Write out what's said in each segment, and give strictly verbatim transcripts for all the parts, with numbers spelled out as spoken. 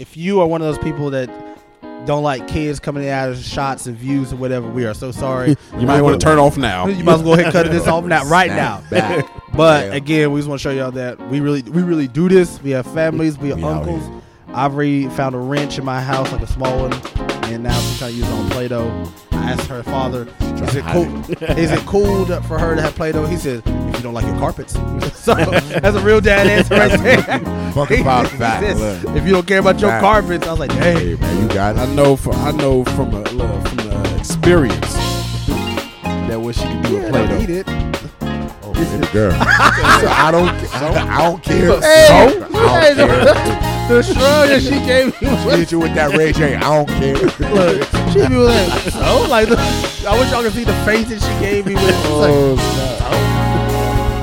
if you are one of those people that don't like kids coming out of shots and views or whatever, we are so sorry. You might want to turn off now. You might as well go ahead and cut this off now, right now. Back. But Damn. again, we just want to show y'all that we really, we really do this. We have families, we have We out uncles. here. I've already found a wrench in my house, like a small one, and now she's trying to use it on Play-Doh. I asked her father, "Is it cool? Is it cool to, for her to have Play-Doh?" He said, "If you don't like your carpets." So that's a real dad answer right there. Fucking about fact. He Look. said, if you don't care about your Fact. carpets, I was like, "Dang." Hey man, you got I it. know from I know from a look, from the experience that what she can do with Yeah, Play-Doh. eat it. Oh, baby girl. So I don't. I, I don't care. Hey, so hey, I don't care. The shrug that she gave me was Hit you with that Ray J. I don't care. look. She be like, so like, the, I wish y'all could see the face that she gave me with. She's like, Oh, snap.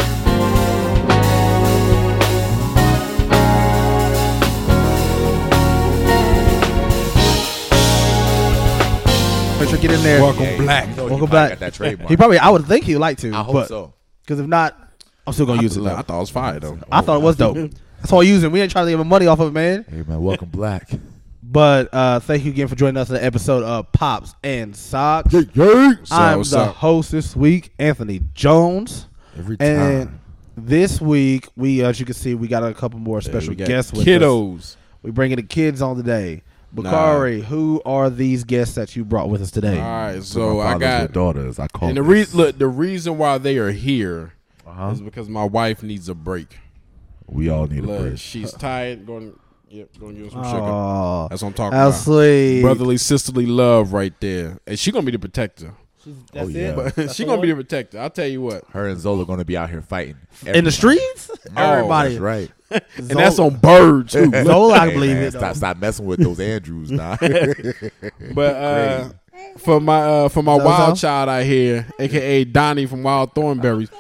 make sure get in there. Welcome Yeah, black. you know he Welcome probably back. got that trademark. He probably, I would think he'd like to. I hope but, so. Because if not, I'm still gonna I, use it. look, Though. I thought it was fire though. I thought it was dope. That's why I use it. We ain't trying to get my money off of it, man. Hey man, welcome black. But uh, thank you again for joining us in the episode of Pops and Socks. Yay, yay. What's up, I'm what's the up? host this week, Anthony Jones. Every time. And this week, we, as you can see, we got a couple more Yeah, special we got guests with us. kiddos. We bringing the kids on today. Bakari, who are these guests that you brought with us today? All right, So so my I fathers got with daughters. I call and the this. reason look the reason why they are here Uh-huh. is because my wife needs a break. We all need a Look, break. she's tired. Going, yep, going to give her some sugar. Oh, That's what I'm talking how about. sweet. Brotherly, sisterly love right there, and she gonna be the protector. That's Oh, yeah. it? But she gonna be the protector. I'll tell you what, Her and Zola going to be out here fighting. In the streets? Oh, Everybody. That's right. and that's on bird too. Zola, I Hey, believe man, it. Stop, though. stop messing with those Andrews now. But uh, for my uh, for my Zozo? wild child out here, aka Donnie from Wild Thornberries,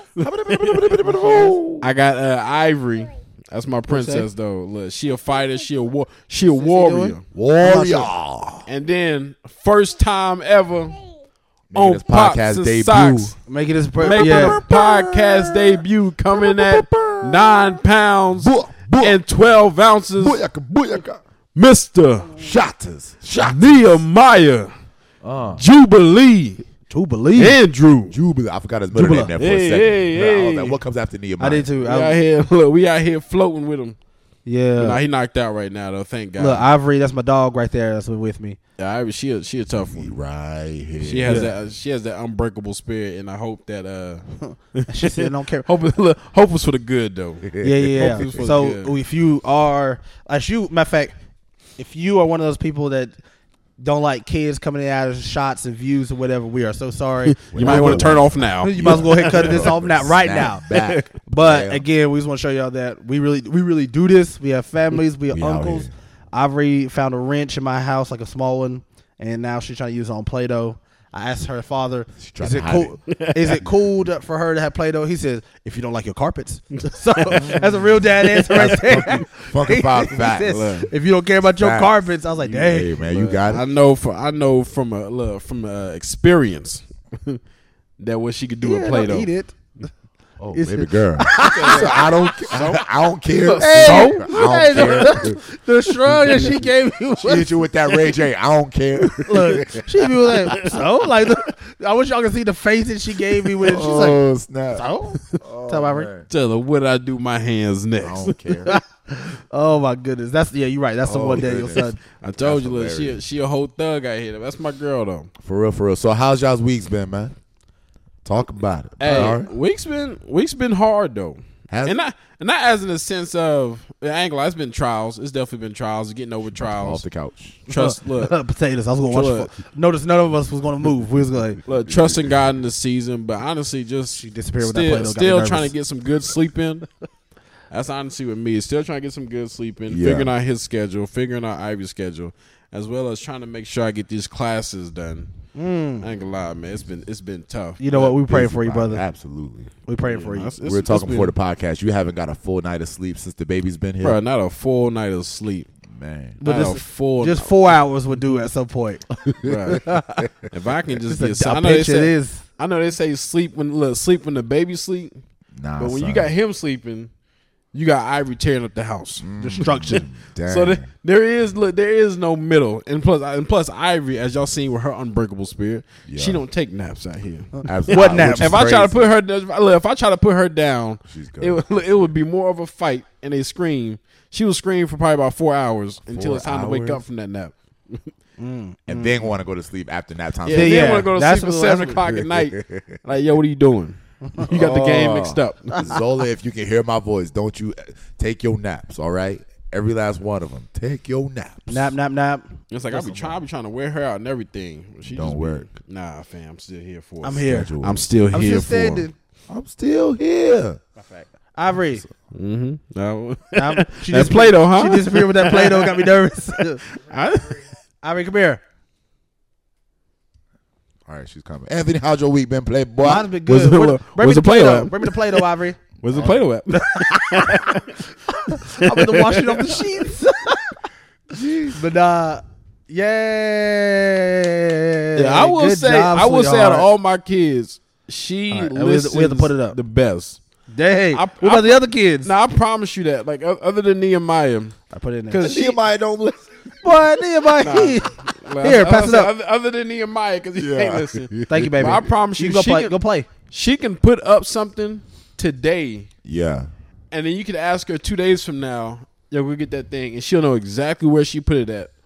I got uh, Ivory. That's my princess though. Look, she a fighter. She a war. She a warrior. doing? Warrior. And then first time ever Making on his Pops podcast and debut. Socks. Making this pre- Making yeah. a podcast debut coming at nine pounds Boo- boo- and twelve ounces. Booyaka, booyaka. Mister Shotters. Shotters. Nehemiah Uh, Jubilee To believe. Andrew. Jubilee. I forgot his middle Jubila. name there for a Hey, second. hey, Yeah, I was hey. like, what comes after Nehemiah? I did too. We I- out here, look, we out here floating with him. yeah. Nah, he knocked out right now though. Thank God. Look, Ivory, that's my dog right there. That's with me. yeah, Ivory, she a, she a tough He one. right here. She has Yeah. that. She has that unbreakable spirit, and I hope that uh, She said, "Don't care." hope look, hope it's for the good though. Yeah, yeah. Hopefully it's yeah. for So the good. if you are, as you, matter of fact, if you are one of those people that don't like kids coming out of shots and views or whatever, we are so sorry. You might want to turn off now. You might as well go ahead and cut this off now, right now. Snap back. But Damn. again, we just want to show y'all that we really, we really do this. We have families, we have We out uncles. here. I've already found a wrench in my house, like a small one, and now she's trying to use it on Play-Doh. I asked her father, trying "Is to it hide cool? Is it cool to, for her to have Play-Doh?" He says, "If you don't like your carpets." So that's a real dad answer right there. Fucking about He fact. says, Look. if you don't care about your Facts. carpets, I was like, "Dang." Hey man, you got I it. know for I know from a look, from a experience that what she could do Yeah, with don't Play-Doh. eat it. Oh, It's- baby girl. so I don't. I, I don't care. Hey, so hey, I don't care. The shrug that she gave me was She hit you with that Ray J. I don't care. look. She be like, "So like, I wish y'all could see the face that she gave me with. She's like, oh snap. "So." Oh, Tell Ivory. man. Tell her what I do my hands I next. don't care. Oh my goodness, that's yeah, you're right. That's the Oh, one Daniel goodness. son. I told That's you, look, she a, hilarious. she a whole thug out here. That's my girl though. For real, for real. So how's y'all's weeks been, man? Talk about it. Hey, All right. week's been week's been hard though, Has- and not and not as in the sense of the angle. It's been trials. It's definitely been trials. Getting over Off trials. the couch. Trust, look, Potatoes. I was gonna watch. Look. fo- Notice none of us was gonna move. We was going. look, trusting God in the season, but honestly, just She disappeared with that still, Play-Doh, got me still nervous. trying to get some good sleep in. That's honestly with me. Still trying to get some good sleep in, Yeah. figuring out his schedule, figuring out Ivy's schedule, as well as trying to make sure I get these classes done. Mm. I ain't gonna lie, man. It's been it's been tough. You know what? We praying Busy, for you, man. brother. Absolutely. We praying for you. It's- we it's- were talking it's before been- the podcast. You haven't got a full night of sleep since the baby's been here. Bro, not a full night of sleep. Man. But Not a this- full Just four hours would do at some point. Bruh. If I can just Just get, a, I a know they pinch it say, is. I know they say sleep when look, sleep when the baby sleep, Nah, but when son. you got him sleeping, you got Ivory tearing up the house. Mm. Destruction. Dang. So there, there is look, there is no middle, and plus, and plus, Ivory, as y'all seen with her unbreakable spirit, Yeah. she don't take naps out here. Absolutely. What naps? Which is If I try to crazy. put her, look, if I try to put her down, She's good. it would, it would be more of a fight and a scream. She will scream for probably about four hours until Four it's time to wake hours? up from that nap. and then want to go to sleep after nap time. Yeah, Yeah, then yeah. want to go to That's sleep at what- seven that's o'clock at night. Like, yo, what are you doing? You got the game mixed up. Zola, if you can hear my voice, don't you take your naps, all right? Every last one of them. Take your naps. Nap, nap, nap. It's like I be trying, I be trying to wear her out and everything. She Don't just be- work. Nah, fam, I'm still here for. it. I'm here. Schedule. I'm still I'm here still for. it. standing. I'm still here. Ivory. Mm-hmm. No. Um, she That's just Play-Doh, huh? She disappeared with that Play-Doh. Got me nervous. I- Ivory, come here. All right, she's coming. Anthony, how's your week been, Playboy? Mine's been Was good. it- Bring- Bring me was the it Play-Doh Play-Doh. at? Bring me the Play-Doh, Ivory. Where's the Play-Doh at? I'm going to wash it off the sheets. But uh, yeah. Yeah, I will Good say, job, I will say, out of sweetheart. all my kids, she All right, we have to- listens we have to put it up. the best. Dang. I- what I- about the other kids? Now I promise you that, like o- other than Nehemiah, I put it in there. because she, Nehemiah don't listen. Boy, Nehemiah. Like, Here, I- pass I it said, up. Other, other than Nehemiah, because he Yeah. ain't listen. Thank you, baby. But I promise you, you can go she play. can- Go play. She can put up something today, Yeah. and then you can ask her two days from now, yo, go get that thing, and she'll know exactly where she put it at.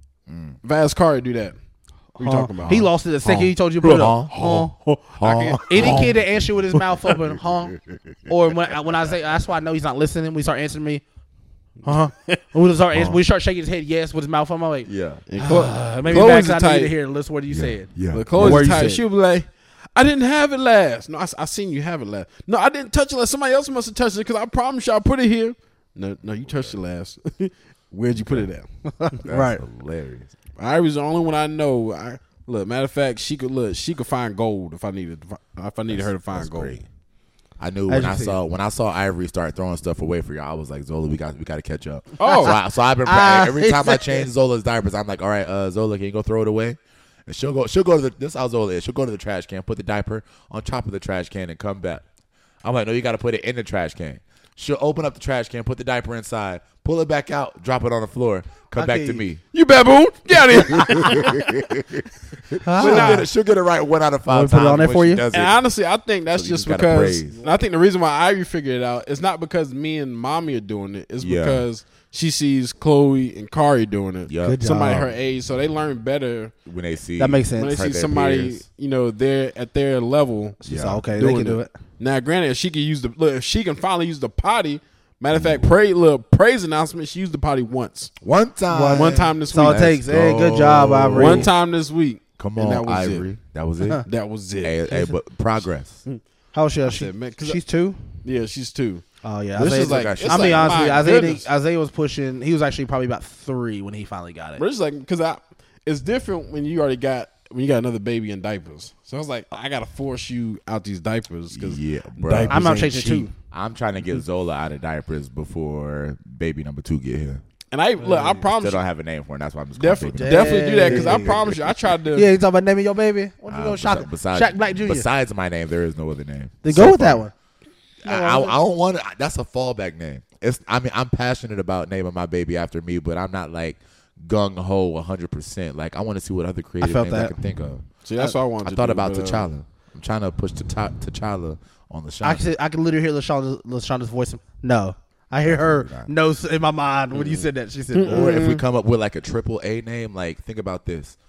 If I ask Kari to do that, what you Huh. talking about? He lost it the second Huh. he told you to put it up. Huh. Huh. Huh. Any kid that answer with his mouth open, huh? Or when when I say, that's why I know he's not listening. When he start answering me, huh? When we start, when we start shaking his head, yes, with his mouth open, I'm like, Yeah. And Chlo- uh, maybe Chloe's back the I need to type. hear. Listen, what you said. Yeah. But Chloe's Where the you type. said? She'll be like, I didn't have it last. No, I, I seen you have it last. No, I didn't touch it last. Somebody else must have touched it because I promise you I put it here. No, no, you touched it last. Where'd you put it at? That's Right. hilarious. Ivory's the only one I know. I, look, matter of fact, she could look. She could find gold if I needed. If I needed her to find That's gold. great. I knew As when you I see. saw when I saw Ivory start throwing stuff away for y'all, I was like, Zola, we got we got to catch up. Oh. so, I, so I've been Ah, every time I change Zola's diapers, I'm like, all right, uh, Zola, can you go throw it away? And she'll go. She'll go to the. This is how Zola is. She'll go to the trash can, put the diaper on top of the trash can, and come back. I'm like, no, you got to put it in the trash can. She'll open up the trash can, put the diaper inside, pull it back out, drop it on the floor, come back Okay. to me. You baboon, get out of here. She'll, get it, she'll get it right one out of five Want me to put it times on there when for she you? does it. And honestly, I think that's So you just just gotta because. praise. I think the reason why Ivy figured it out is not because me and mommy are doing it. It's Yeah. because she sees Chloe and Kari doing it. Yup. Good Somebody job. her age, so they learn better When they see That makes sense. when they her- see their somebody, peers. you know, they're at their level. She's Yeah. like, okay, they doing can do it. Now, granted, if she can use the look, if she can finally use the potty. Matter of fact, praise look, praise announcement. She used the potty once. One time. One time this That's all it week. takes. Let's Hey, good go. job, Ivory. One time this week. Come And on, that was Ivory. it. That was it. That was it. hey, hey, but progress. How old is she? I She- said, man, 'cause she's two. Yeah, she's two. Oh yeah, This Isaiah, is like, it's it's I'm being like, honest with you. my Isaiah, goodness. didn't- Isaiah was pushing. He was actually probably about three when he finally got it. But it's like because I, it's different when you already got when you got another baby in diapers. So I was like, I gotta force you out these diapers because Yeah, bro. diapers I'm not ain't changing cheap. two. I'm trying to get Zola out of diapers before baby number two get here. And I look, I Still promise, don't you, have a name for it. That's why I'm just calling definitely, baby definitely do that because I Dang. promise you, I tried to. Yeah, you talking about naming your baby? What you Uh, go, besi- Shaq, besides, Shaq Black Junior Besides my name, there is no other name. Then So go with far. that one. I, I, I don't want to. That's a fallback name. It's. I mean, I'm passionate about naming my baby after me, but I'm not like gung ho one hundred percent. Like I want to see what other creative felt names I that. can think of. See, that's what I wanted. I to thought do, about but, uh, T'Challa. I'm trying to push T'Cha- T'Challa on the show. I can I can literally hear LaShonda's, LaShonda's voice. No, I hear her Absolutely not. notes in my mind when you said that. She said, Or if we come up with like a triple A name, like think about this: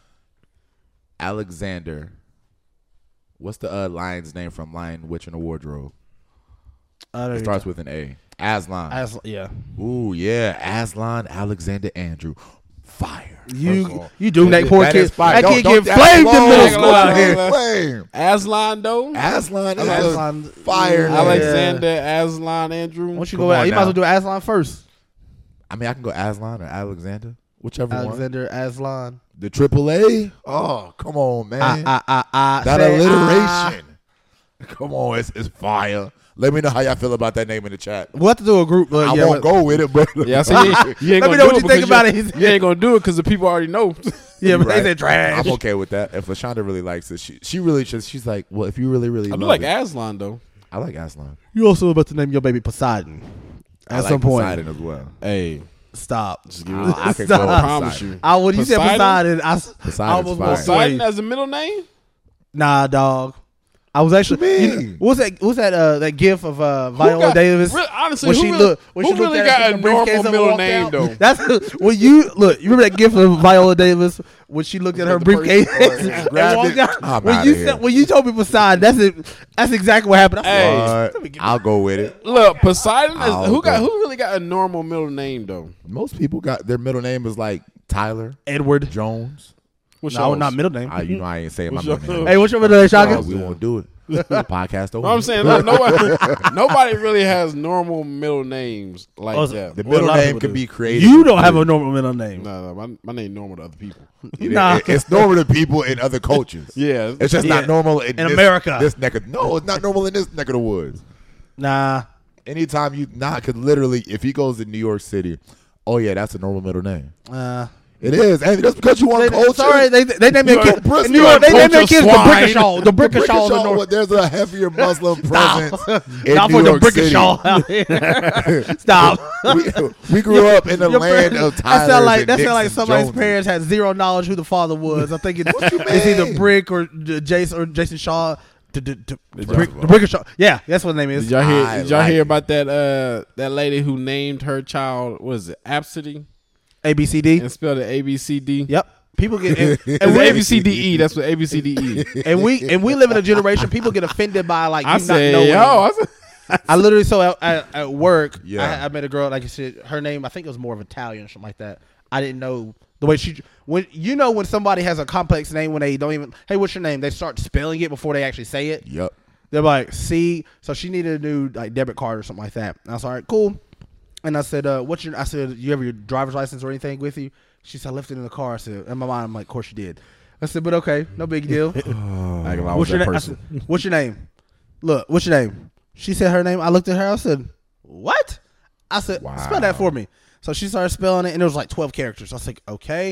Alexander. What's the uh, lion's name from Lion, Witch, and the Wardrobe? uh, It starts with an A. Aslan. As, yeah, Ooh, yeah, Aslan Alexander Andrew. Fire. First of you all. you doing that That poor is kid? fire. That Don't- kid don't- get that's flamed in low. middle school out Low. here. Flame. Aslan though. Aslan is Aslan- a fire. yeah. name. Alexander, Aslan, Andrew. Why don't you Come go? on You might as well now. do Aslan first. I mean, I can go Aslan or Alexander, whichever one. Alexander Aslan. The triple A. Oh, come on, man. I, I, I, I, that say, alliteration. Come on, it's, it's fire. Let me know how y'all feel about that name in the chat. We'll have to do a group. Uh, I yeah, won't but- go with it, but Yeah, I said you, ain't- you ain't Let me gonna know do what it you think because about you- it. You ain't gonna do it because the people already know. Yeah, but they Right. said trash. I'm okay with that. If LaShonda really likes it, she she really just she's like, well, if you really really I love do like it, Aslan though. I like Aslan. You also about to name your baby Poseidon. At I some like point. Poseidon as well. Hey, Stop. just give I, it. I can Stop. go I with promise Poseidon. you. I when you said Poseidon? Poseidon, I, s- I Poseidon's almost fire. walked Poseidon away. as a middle name? Nah, dog. I was actually. What you You mean? know, what was that? What was that? Uh, that gif of uh, Viola got- Davis? re- honestly, when who she really- looked, when who she looked really at got her, a took the briefcase normal and middle walked name, out? though? That's when you look. You remember that gif of Viola Davis when she looked at her the briefcase person- and grabbed walked it. out? I'm When outta you here. said when you told me Poseidon, that's it. That's exactly what happened. I said, Hey. "Oh, But let me get I'll go with it. Look, Poseidon is I'll who got go. who really got a normal middle name though? Most people got their middle name is like Tyler Edward. Jones. What's No, yours? not middle name. I, you know I ain't saying my What's middle your- name. Hey, what's your middle name, Oh, Shaka? we won't do it. Podcast over. No, I'm saying look, nobody, nobody really has normal middle names like Oh, that. the Well, a middle lot of name people can do. be created. You don't have a normal middle name. No, no, my, my name normal to other people. It- Nah. it- it's normal to people in other cultures. Yeah, It's just Yeah. not normal in, In this, America. This neck of, no, it's not normal in this neck of the woods. Nah. Anytime you not, because literally, if he goes to New York City, oh yeah, that's a normal middle name. Uh, It is, and just because you want they, culture. sorry, they they named their You kid like Bristol, in New York. They named their culture kids the swine. Brickashaw. The Brickashaw of the Brickashaw, North. well, there's a heavier Muslim presence in Not New for the York City. Brickashaw out here. Stop. we, we grew up in the Your land parents- of that Tyler. sound like that sound like somebody's Joneses. parents had zero knowledge who the father was. I think it's, it's either Brick or J- Jason or Jason Shaw. The, the, the, Brick, the Brickashaw. Yeah, that's what the name is. Did y'all hear? I Did y'all like hear it. about that? Uh, that lady who named her child what is it? Absidy A B C D. and spelled it A B C D. Yep. People get and, and, It's A B we, C D E. That's what A B C D E. and we and we live in a generation. People get offended by like you I not said, knowing. yo, I said, I literally so at, at, at work, Yeah. I, I met a girl like I said, her name I think it was more of Italian or something like that. I didn't know the way she when you know when somebody has a complex name when they don't even hey what's your name they start spelling it before they actually say it. Yep. They're like see so she needed a new like debit card or something like that. And I was like, all right, cool. And I said, uh, what's your I said you have your driver's license or anything with you? She said I left it in the car. I said in my mind I'm like of course you did. I said but okay no big deal. I ain't gonna lie, I What's was your that name? I person. said, what's your name? Look, what's your name? She said her name. I looked at her. I said, what? I said, Wow. spell that for me. So she started spelling it, and it was like twelve characters. I was like, okay.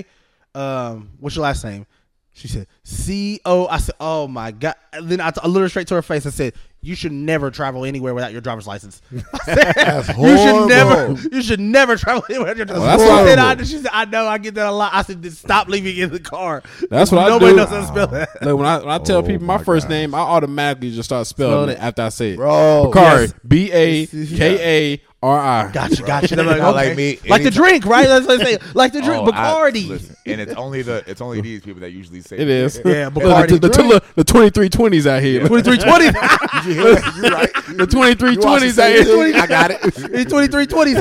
Um, what's your last name? She said, C O. I said, oh my God. And then I, t- I looked her straight to her face and said, you should never travel anywhere without your driver's license. I said, That's you horrible. should never, you should never travel anywhere without your Well, driver's that's license. She said, horrible. I, she said, I know, I get that a lot. I said, just stop leaving it in the car. That's what I Nobody do. knows how to spell that. Look, when I when I tell Oh people my, my first gosh. name, I automatically just start spelling Spelling it it. after I say it. Bro. Bakari, Yes. B A K A R I. Gotcha, gotcha. They're like, Not like okay. me. Like the Anytime- drink, right? That's what they say. Like the drink, Oh, I- Bacardi. listen, and it's only the it's only these people that usually say It is. Yeah, the, Bacardi the, the, drink. the, the twenty-three twenties out here. twenty-three twenty. Did you hear that? You're right. The twenty-three You watch the twenties out same here. thing? I got it. It's twenty-three twenties.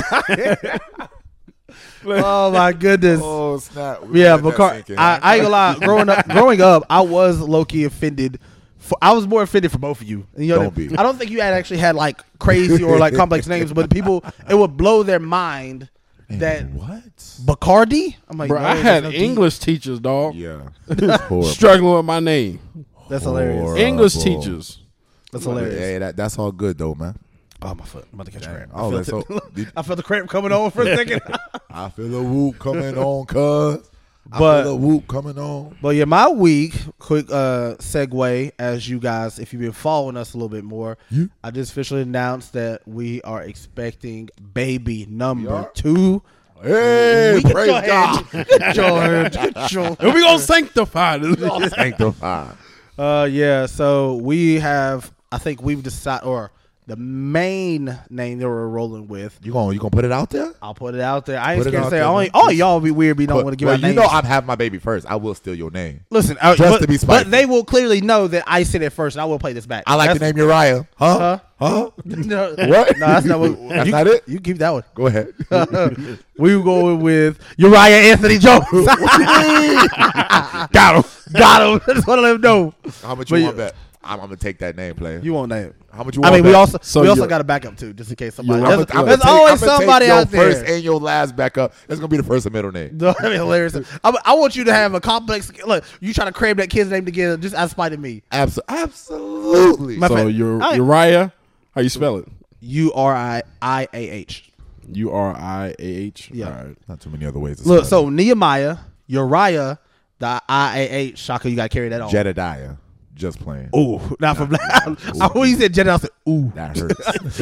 Oh my goodness. Oh snap! We Yeah, let that Bacardi. sink in. I, I ain't gonna lie. Growing up, growing up, I was low key offended. For, I was more offended for both of you. And, you know, Don't be. I don't think you had actually had like crazy or like complex names, but people it would blow their mind that what? Bacardi. I'm like, Bro, no, I there's had no D. English teachers, dog, Yeah, it's horrible. struggling with my name. That's hilarious. Horrible. English teachers. That's hilarious. Hey, that, that's all good though, man. Oh my foot! I'm about to catch a cramp. Oh, I, that's felt so. it. I felt the cramp coming on for a second. I feel a whoop coming on, cuz. I But- feel a whoop coming on. But yeah, my week, quick uh, segue, as you guys, if you've been following us a little bit more, You? I just officially announced that we are expecting baby We number are? two. Hey, We can praise go ahead. God. Get your- get your- And we gonna sanctify this. Sanctified. Uh, yeah, so we have, I think we've decided, or the main name that we're rolling with, You gonna you gonna put it out there? I'll put it out there. I ain't Put it scared to out say, there, only, man. all y'all be weird, but don't But- want to give well, out you names. know I'm having my baby first. I will steal your name. Listen, uh, Just but, to be but spiteful. they will clearly know that I said it first, and I will play this back. I like That's- the name Uriah. Huh? Huh? Huh? No, What? No, that's not what. That's you, not it? You keep that one. Go ahead. We were going with Uriah Anthony Jones. Got him. Got him. Just want to let him know. How much But you you- want bet? I'm, I'm gonna take that name, player. You won't name. How much you I want? mean, we bet? also So we also you're- got a backup too, just in case somebody. You're- There's, I'm- I'm there's take- always I'm gonna somebody take your out there. first and your last back up. It's gonna be the first and middle name. That'd be hilarious. I, I want you to have a complex. Look, you trying to cram that kid's name together just as spite of me. Abso- absolutely. My So friend, Ur- I- Uriah, how you spell it? U R I I A H. U R I A H. Yeah. All right. Not too many other ways to Look, spell so Nehemiah, Uriah, the I A H. Shaka, you got to carry that on. it. Jedediah. Just playing. Ooh, not from black. I when you said Jedediah, I said, ooh. That hurts.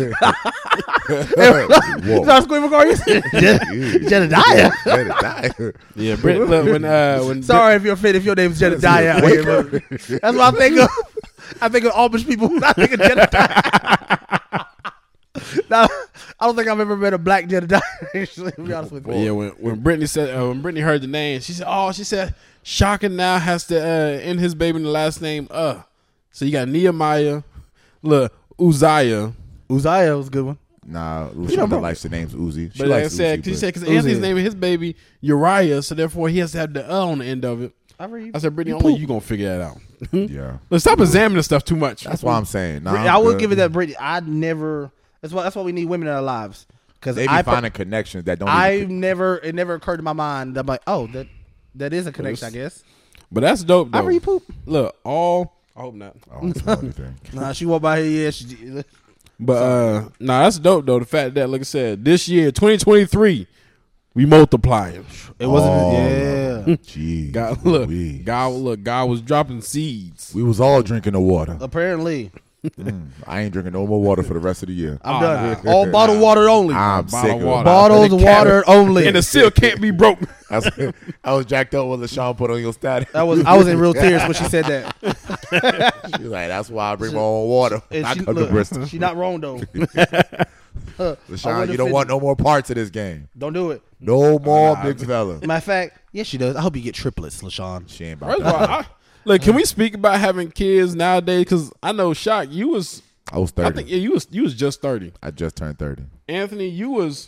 You saw Squid McCarthy? You said Je- Jedediah. Jedediah. Yeah, Britt, look, when uh, when Sorry if you're offended if your name's Jedediah out here. But that's what I think of. I think of Amish people. I think of Jedediah. Now, I don't think I've ever met a black Jedediah. Actually, to be honest with you. yeah, when when Brittany said uh, when Brittany heard the name, she said, "Oh, she said Shaka now has to uh, end his baby in the last name uh." So you got Nehemiah, look Uzziah. Uzziah was a good one. Nah, know, Lushonda bro. likes the names Uzi. She But like I likes said, Uzi, she but- said because Uzi. Anthony's naming his baby Uriah, so therefore he has to have the uh on the end of it. I, read, I said, Brittany, only you gonna figure that out. yeah. Let's stop examining stuff too much. That's why I'm saying. Nah, Brittany, I'm I will good. give it that Brittany. I never. That's why. That's why we need women in our lives. Because They be I, finding connections that don't. I even, never. It never occurred to my mind that I'm like, oh, that that is a connection. I guess. But that's dope though. I read poop. Look, all I hope not. I don't smell anything. Nah, she walked by here. Yeah, she. But uh nah, that's dope though. The fact that, like I said, this year, twenty twenty-three, we multiplying. It wasn't. Oh, yeah. Jeez. God look, we, God look, God was dropping seeds. we was all drinking the water. Apparently, Mm, I ain't drinking no more water for the rest of the year. I'm Oh, done. nah. All bottled water only. I'm Bottle sick of of water. it. Bottles And of the cap- water only. And the seal can't be broke. I was, I was jacked up with LaShawn put on your status. That was. I was in real tears when she said that. She was like, that's why I bring my own water. And I she, come to look, Bristol. she not wrong though. I LaShawn, would've you don't fit- want no more parts of this game. Don't do it. No more nah, big fella. Matter of fact, yes, she does. I hope you get triplets, LaShawn. She ain't about First of all, that. I, look, can we speak about having kids nowadays? Because I know, Shock, you was, I was thirty. I think yeah, you was, you was just thirty. I just turned thirty. Anthony, you was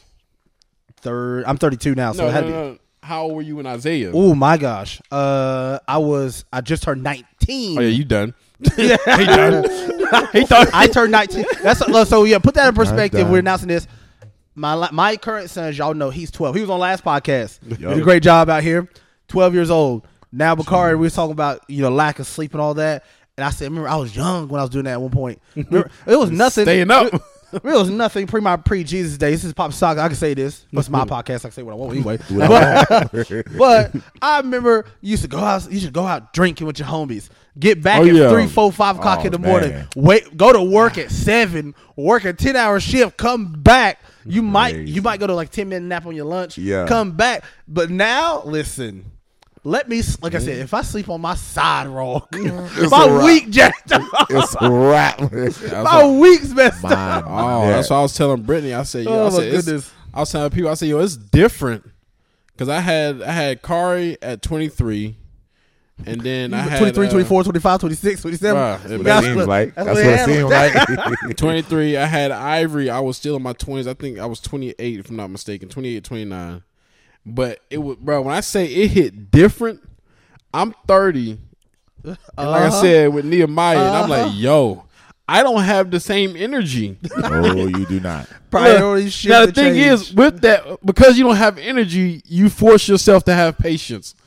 Third. I'm thirty-two now, so no, it had no, to be. no. How old were you in Isaiah? Oh my gosh. Uh, I was. I just turned nineteen. Oh yeah, you done? Yeah. He done. he thought I turned nineteen. That's so. Yeah, put that in perspective. done. We're announcing this. My li- my current son, as y'all know, he's twelve. He was on last podcast. He Yup. did a great job out here. twelve years old. Now, Bakari, we was talking about you know lack of sleep and all that. And I said, remember, I was young when I was doing that at one point. Remember, it was nothing. Staying up. It, it was nothing pre my pre Jesus days. This is Pop Sock. I can say this. It's my podcast. I can say what I want anyway. But, but I remember you used to go out. You should go out drinking with your homies. Get back Oh, at yeah. three, four, five o'clock Oh, in the morning. man. Wait, go to work at seven. Work a ten hour shift. Come back. You might Crazy. you might go to like ten minute nap on your lunch. Yeah. Come back. But now, listen. Let me, like I said, if I sleep on my side wrong, It's my a wrap. week jacked up. It's a wrap. My week's messed Mine. up. Oh, Yeah. that's what I was telling Brittany. I said, yo, Oh, I my said, it's- goodness. I was telling people, I said, yo, it's different. Because I had I had Kari at twenty-three, and then I had twenty-three, uh, twenty-four, twenty-five, twenty-six, twenty-seven. Bruh, it We got seems split. like That's that's what what it it handles. seems like. twenty-three. I had Ivory. I was still in my twenties. I think I was twenty-eight, if I'm not mistaken, twenty-eight, twenty-nine. But it was, bro, when I say it hit different, I'm thirty. And like I Uh-huh. said with Nehemiah, and I'm Uh-huh. like, yo, I don't have the same energy. No, you do not. Priorities shift Now the and thing change. is, with that, because you don't have energy, you force yourself to have patience.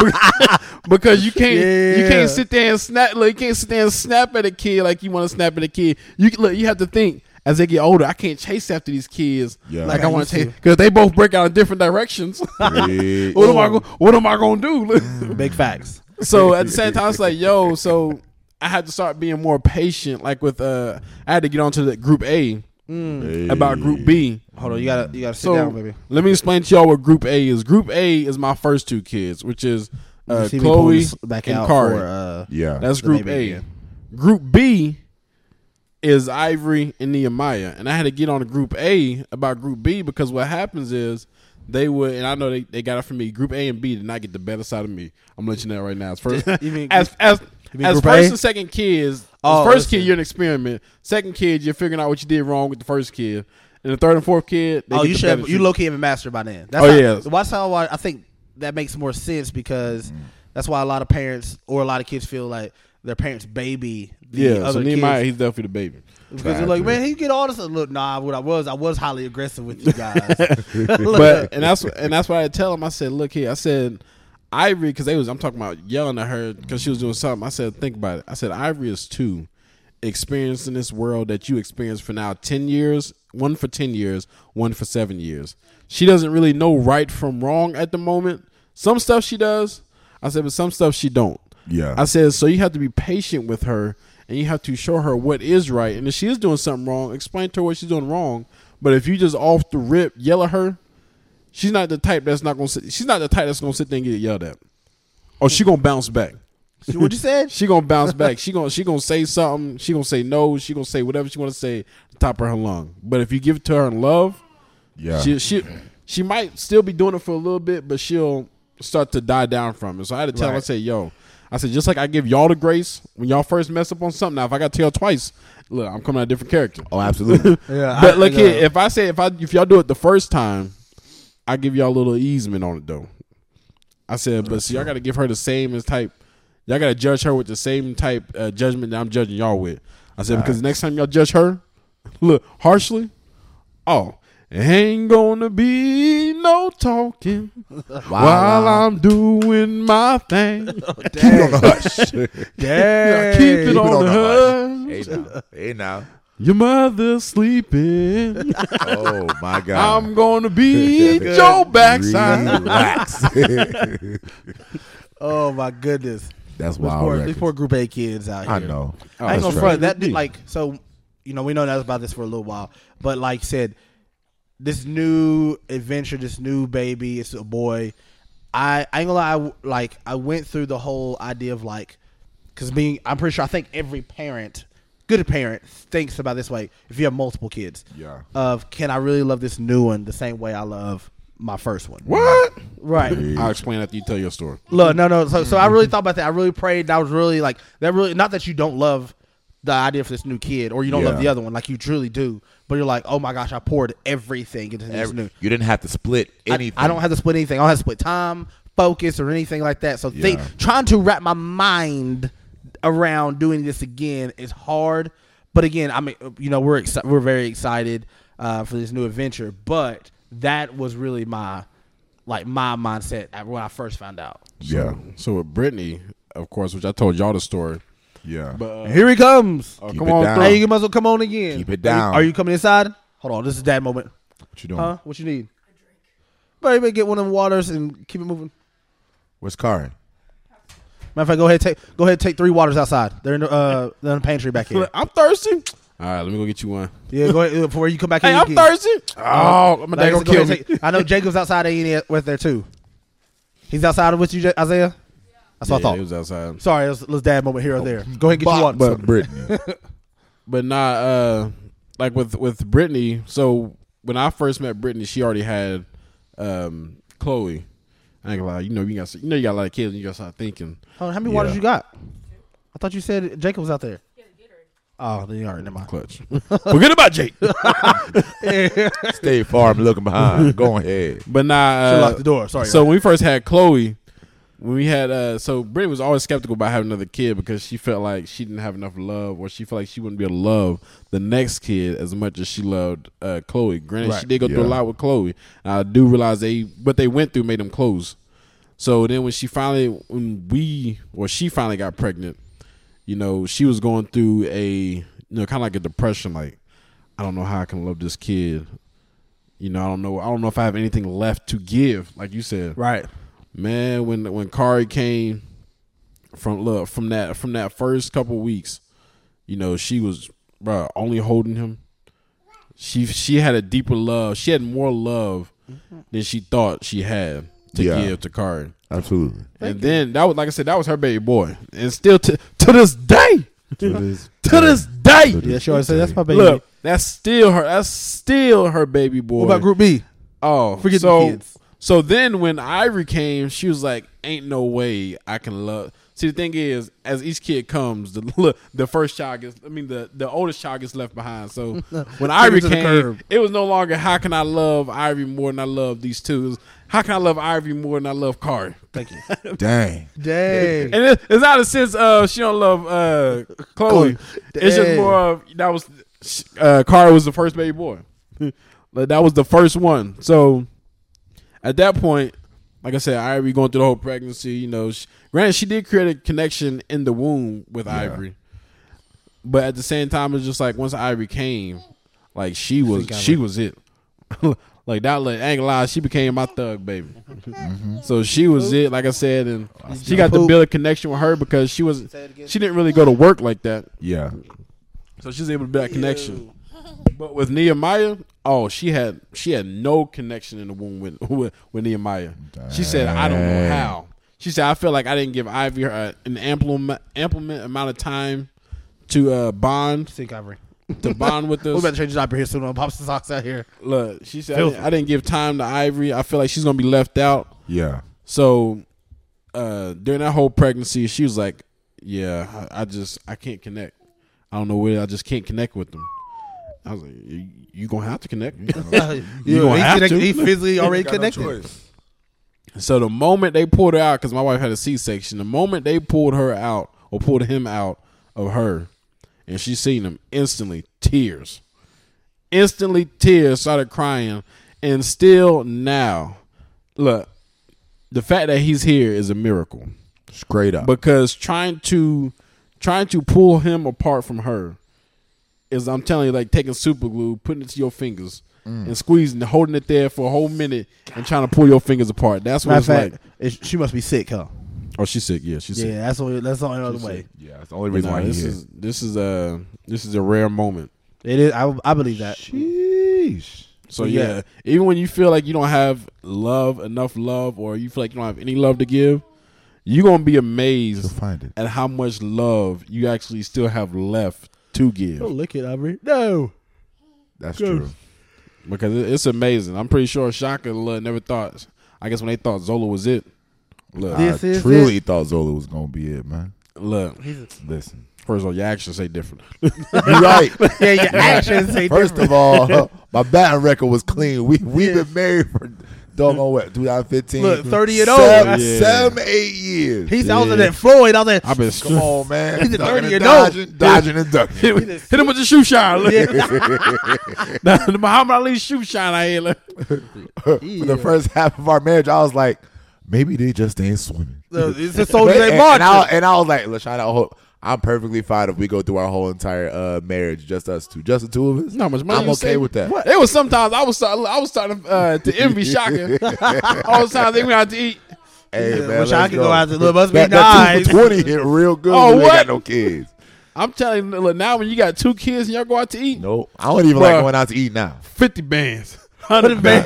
Because you can't, you Yeah. can't sit there and snap. Like, you can't sit there and snap at a kid like you want to snap at a kid. You look, you have to think as they get older. I can't chase after these kids Yeah. like Like I I want used to chase to. because they both break out in different directions. Yeah. what am I? Go, what am I gonna do? Big facts. So at the same time, it's like, yo, so I had to start being more patient. Like with, uh, I had to get onto the group A Hey. about group B. Hold on, you gotta you gotta sit So down, baby. let me explain to y'all what Group A is. Group A is my first two kids, which is uh, You see me pulling Chloe this back and out Kari. for, uh, Yeah. That's the Group baby A. again. Group B is Ivory and Nehemiah, and I had to get on to Group A about Group B because what happens is they would, and I know they, they got it from me. Group A and B did not get the better side of me. I'm letting you know right now. As first, You mean- as as you mean as Group first A? and second kids. Oh, as first kid, listen. you're an experiment. Second kid, you're figuring out what you did wrong with the first kid. And the third and fourth kid, they Oh, get you the should better have, you treatment. low key have a master by then. That's Oh, how, yeah. That's how I, I think that makes more sense because that's why a lot of parents or a lot of kids feel like their parents baby the Yeah, so other Nehemiah, kids. he's definitely the baby. Because they're like, man, he get all this. Look, nah, what I was, I was highly aggressive with you guys. But and that's and that's why I tell him. I said, look here. I said, Ivory, because they was I'm talking about yelling at her because she was doing something. I said, think about it. I said, Ivory is two, experiencing this world that you experienced for now ten years. One for ten years, one for seven years. She doesn't really know right from wrong at the moment. Some stuff she does. I said, but some stuff she don't. Yeah. I said, so you have to be patient with her, and you have to show her what is right. And if she is doing something wrong, explain to her what she's doing wrong. But if you just off the rip yell at her, she's not the type that's not gonna. Sit, she's not the type that's gonna sit there and get yelled at, or she gonna bounce back. See what you said? She gonna bounce back. She gonna she gonna say something. She gonna say no. She gonna say whatever she want to say at the top of her lung. But if you give it to her in love, Yeah. she she she might still be doing it for a little bit, but she'll start to die down from it. So I had to tell her, I Right. say, yo, I said, just like I give y'all the grace when y'all first mess up on something. Now, if I got to tell twice, look, I'm coming out a different character. Oh, absolutely. Yeah, But I- look I- here, if I say if I if y'all do it the first time, I give y'all a little easement on it though. I said, but see, y'all got to give her the same as type. Y'all got to judge her with the same type uh, judgment that I'm judging y'all with. I said because next time y'all judge her, look harshly. Oh, ain't gonna be no talking while I'm doing my thing. Keep it on the hush. Dang. Keep it on on the the hush. Hey now. Hey now. Your mother's sleeping. Oh my God. I'm gonna beat your backside. Relax. Oh my goodness. That's These wild. poor, records. these poor group A kids out here. I know. Oh, I ain't that's gonna right. front that. Did, like so, you know, we know that about this for a little while, but like I said, this new adventure, this new baby, it's a boy. I I ain't gonna lie. I, like I went through the whole idea of like, because being, I'm pretty sure I think every parent, good parent, thinks about this way. If you have multiple kids, Yeah. of can I really love this new one the same way I love my first one? What? Right. I'll explain after you tell your story. Look, no, no. So, so I really thought about that. I really prayed. And I was really like that. Really, not that you don't love the idea for this new kid, or you don't Yeah. love the other one, like you truly do. But you're like, oh my gosh, I poured everything into this Every- new. you didn't have to split I, anything. I don't have to split anything. I don't have to split time, focus, or anything like that. So, think Yeah. trying to wrap my mind around doing this again is hard. But again, I mean, you know, we're exci- we're very excited uh, for this new adventure. But that was really my like my mindset at- when I first found out. Yeah. So with Brittany, of course, which I told y'all the story. Yeah. But uh, Here he comes. oh, Keep come it on, down. through. Hey, you might as well come on again. Keep it Are you- down. Are you, coming inside? Hold on, this is dad moment. What you doing? Huh? What you need? Baby, get one of them waters and keep it moving. Where's Kari? Matter of fact, go ahead, take go ahead, take three waters outside. They're in the uh, they're in the pantry back here. I'm thirsty. All right, let me go get you one. Yeah, go ahead before you come back Hey, in. I'm again. thirsty. Oh, my Like, dad gonna go kill ahead, me. take- I know Jacob's outside. Ain't with there too. He's outside with you, Ja- Isaiah. That's what I Yeah, thought. he was outside. Sorry, it was, it was dad moment here or there. Go ahead, and get you one. But Brittany. But not uh, like with with Brittany. So when I first met Brittany, she already had um, Chloe. I ain't gonna lie. You know, you got you know you got a lot of kids, and you got to start thinking. Hold on, how many Yeah. waters you got? I thought you said Jacob was out there. Oh, then you already never mind. Clutch. Forget about Jake. Stay far. I'm looking behind. Go ahead. But nah. Should Uh, lock the door. Sorry. So when we first had Chloe, when we had uh, so Brittany was always skeptical about having another kid because she felt like she didn't have enough love, or she felt like she wouldn't be able to love the next kid as much as she loved uh, Chloe. Granted, she Right. did go through a Yeah. lot with Chloe. I do realize they what they went through made them close. So then when she finally, when we, or she finally got pregnant, you know, she was going through a, you know, kind of like a depression. Like, I don't know how I can love this kid. You know, I don't know. I don't know if I have anything left to give, like you said. right. Man, when when Kari came from look from that from that first couple weeks, you know, she was bro only holding him. She she had a deeper love. She had more love than she thought she had to Yeah. give to Kari. Absolutely. And then that was like I said, that was her baby boy, and still to to this day, To this, to this day, Yeah, she always said that's my baby. look, that's still her. That's still her baby boy. What about Group B? Oh, Forget so, the kids. So then when Ivory came, she was like, ain't no way I can love. See, the thing is, as each kid comes, the look, the first child gets, I mean, the, the oldest child gets left behind. So when Ivory to the came, curb. it was no longer, how can I love Ivory more than I love these two? It was, how can I love Ivory more than I love Kari? Thank you. dang. Dang. And it, it's not a sense of she don't love uh, Chloe. It's just Dang. more of, that was, uh, Kari was the first baby boy. Like, that was the first one. So at that point, like I said, Ivory going through the whole pregnancy, you know, she, granted, she did create a connection in the womb with Yeah. Ivory. But at the same time, it's just like once Ivory came, like she was got she her. was it. Like that, like, I ain't gonna lie, she became my thug baby. Mm-hmm. So she was it, like I said, and she got to build a connection with her because she was she didn't really go to work like that. Yeah. So she was able to build that connection. But with Nehemiah, oh, she had she had no connection in the womb with with, with Nehemiah. Dang. She said, I don't know how. She said, I feel like I didn't give Ivy uh, an ample ample amount of time to uh, bond. Think Ivory. To bond with us. We better change his diaper here soon. I'll pop some socks out here. Look, she said I didn't, I didn't give time to Ivory. I feel like she's gonna be left out. Yeah. So uh, during that whole pregnancy, she was like, "Yeah, I, I just I can't connect. I don't know where. I just can't connect with them." I was like, "You, you gonna have to connect. you you gonna he have to. He physically already connected." No so the moment they pulled her out, because my wife had a C-section, the moment they pulled her out or pulled him out of her. And she seen him instantly, tears. Instantly, tears, started crying. And still now, look, the fact that he's here is a miracle. Straight up. Because trying to trying to pull him apart from her is, I'm telling you, like taking super glue, putting it to your fingers, mm. and squeezing, holding it there for a whole minute and trying to pull your fingers apart. That's what Matter it's fact, like. It, she must be sick, huh? Oh, she's sick. Yeah, she's yeah, sick. Yeah, that's only that's the only other way. Sick. Yeah, that's the only reason nah, why this he's is here. this is a this is a rare moment. It is. I, I believe that. Sheesh. So yeah. yeah, even when you feel like you don't have love, enough love, or you feel like you don't have any love to give, you're gonna be amazed find it. at how much love you actually still have left to give. Don't lick it, Ivory. No, that's Go. true. Because it's amazing. I'm pretty sure Shaka uh, never thought. I guess when they thought Zola was it. Look, This I is truly it. thought Zola was gonna be it, man. look. Listen. First of all, your actions say different. You're right. Yeah, your actions say First different. of all, my batting record was clean. We we've been married for doggone what, twenty fifteen. Look, thirty and old. Seven, Yeah. seven, eight years. He's Yeah. out of that Floyd. Out there. I've been Come on, man. He's a Ducking thirty and and old. dodging, dodging and ducking. hit, hit him with the shoe shine. Look. Yeah. the Muhammad Ali shoe shine out here. Look. For the first half of our marriage, I was like, maybe they just ain't swimming. It's a soldier and, they and, marching. I, and I was like, Lashana, I hope I'm perfectly fine if we go through our whole entire uh, marriage, just us two, just the two of us. Not much money I'm you okay save. with that. What? It was sometimes I was starting, I was starting uh, to envy Shaka. All the time they went out to eat. Hey, Yeah, man, wish I let's could go. go out to look. Must be That, that nice. two for twenty hit real good. Oh, when we what? ain't got no kids. I'm telling you, look, now when you got two kids and y'all go out to eat, Nope. I don't even Bruh. like going out to eat now. fifty bands. Hundred bands,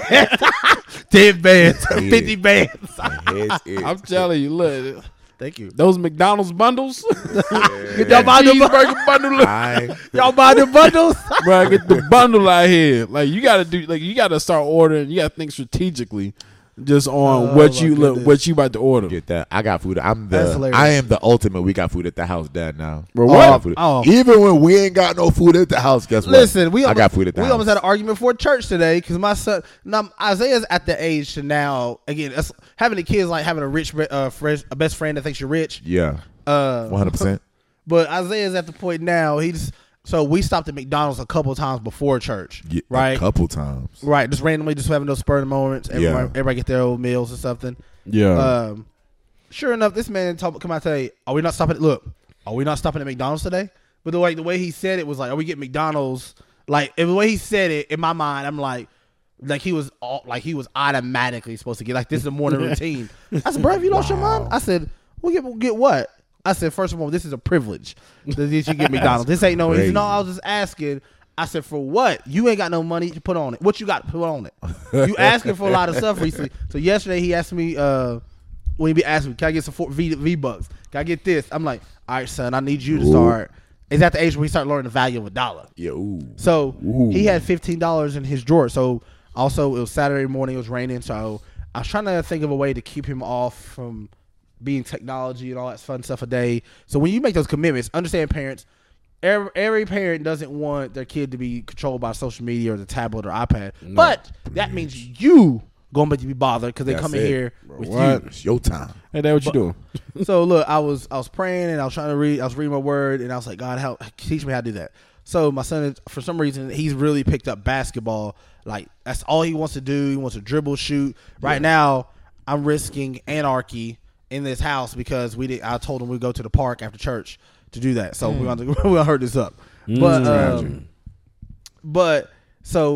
ten bands, Yeah. fifty bands. Heads is- I'm telling you, look, Thank you. those McDonald's bundles, Y'all that buy the bu- cheeseburger bundle, look, I, y'all buy the bundles. bro, get the bundle out here. Like you got to do, like you got to start ordering. You got to think strategically, just on Oh, what my you look, goodness. what you about to order. get that. I got food. I'm That's the. hilarious. I am the ultimate. We got food at the house, Dad. Now, Bro, I what? got food. Oh. Even when we ain't got no food at the house, guess what? Listen, we I almost, got food at the we house. almost had an argument for church today because my son, now Isaiah's at the age to now again that's, having a kid is like having a rich uh, fresh, a best friend that thinks you're rich. Yeah, Uh, one hundred percent. But Isaiah's at the point now. He's so we stopped at McDonald's a couple of times before church, right? A couple times. Right, just randomly, just having those spur of the moments. Everybody, Yeah. everybody get their old meals or something. Yeah, Um, sure enough, this man told, come out today. Are we not stopping? At, look, are we not stopping at McDonald's today? But the way the way he said it was like, are we getting McDonald's? Like the way he said it in my mind, I'm like, like he was all, like he was automatically supposed to get like this is a morning routine. I said, bro, have you lost your mind? I said, we'll get we'll get what? I said, first of all, this is a privilege that you get McDonald's. This ain't no. He said, no, I was just asking. I said, for what? You ain't got no money to put on it. What you got to put on it? You asking for a lot of stuff recently. So yesterday he asked me, uh, when he be asking me, can I get some four V, V-Bucks? Can I get this? I'm like, all right, son, I need you to Ooh. start. It's at the age where he start learning the value of a dollar. Yeah. Ooh. So Ooh. he had fifteen dollars in his drawer. So also it was Saturday morning. It was raining. So I was trying to think of a way to keep him off from being technology and all that fun stuff a day. So when you make those commitments, understand parents, every, every parent doesn't want their kid to be controlled by social media or the tablet or iPad. No. But that means you going to be bothered because they That's come in it. here with What? It's your time. hey, that what you doing? you. So look, I was I was praying and I was trying to read. I was reading my word and I was like, God, help teach me how to do that. So my son, is, for some reason, he's really picked up basketball. Like that's all he wants to do. He wants to dribble, shoot. Right Yeah. now, I'm risking anarchy in this house because we did. I told him we'd go to the park after church to do that. So Mm. we're gonna we're gonna hurt this up. But Mm. um, but so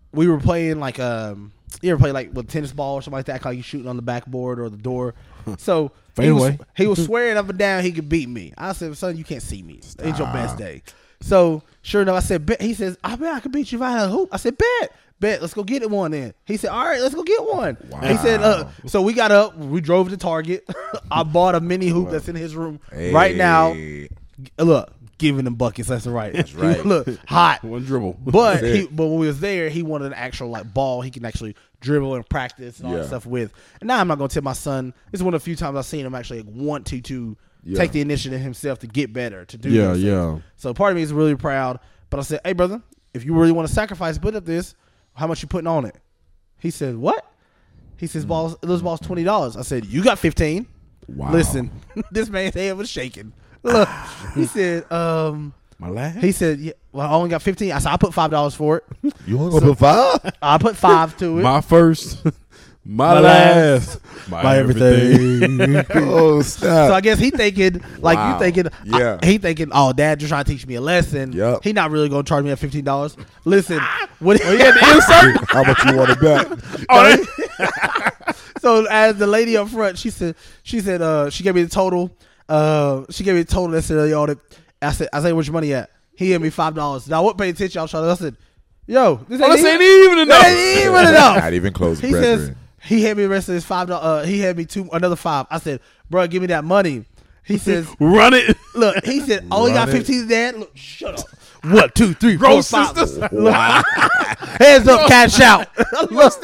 we were playing like um, you ever play like with tennis ball or something like that? Like you shooting on the backboard or the door. So he was, away. he was swearing up and down he could beat me. I said, son, you can't see me. It's your best day. So sure enough, I said, bet. He says, I bet I could beat you if I had a hoop. I said, bet. Bet, let's go get it one then. He said, all right, let's go get one. Wow. He said, uh, so we got up, we drove to Target. I bought a mini hoop that's in his room Hey. right now. Look, giving them buckets left and right. That's right. Look, hot. One dribble. But he, but when we was there, he wanted an actual like ball he can actually dribble and practice and all Yeah. that stuff with. And now I'm not gonna tell my son. This is one of the few times I've seen him actually like, want to to Yeah. take the initiative himself to get better to do. Yeah, those yeah. things. So part of me is really proud. But I said, hey brother, if you really want to sacrifice, put up this. How much you putting on it? He said, what? He says, balls, those balls twenty dollars. I said, you got fifteen. Wow. Listen, this man's head was shaking. Look, he said, um, My lad. he said, yeah, well, I only got fifteen. I said, I put five dollars for it. You only gonna put five? I put five to it. My first, my, My last, my, My everything. Oh, stop. So I guess he thinking, like Wow. you thinking, Yeah. I, he thinking, oh, dad just trying to teach me a lesson. Yep. He not really gonna charge me at fifteen dollars. Listen, when he had the insert. How much you want to bet? Oh, that- So as the lady up front, she said, she said, uh, she gave me the total. Uh, she gave me the total. That said, yo, the, I said, I said, where's your money at? He gave me five dollars. Now I wasn't paying attention. I was trying to. I said, yo, this ain't oh, this even, ain't even enough. That ain't even enough. Not even close, He brethren. says he had me the rest of his five dollars. Uh, he had me two another five. I said, bro, give me that money. He says, Run it. look. He said, I only got Run it. fifteen. Dad, look, shut up. One, two, three, four, Gross five. sisters. Wow. Hands up, cash out. Look,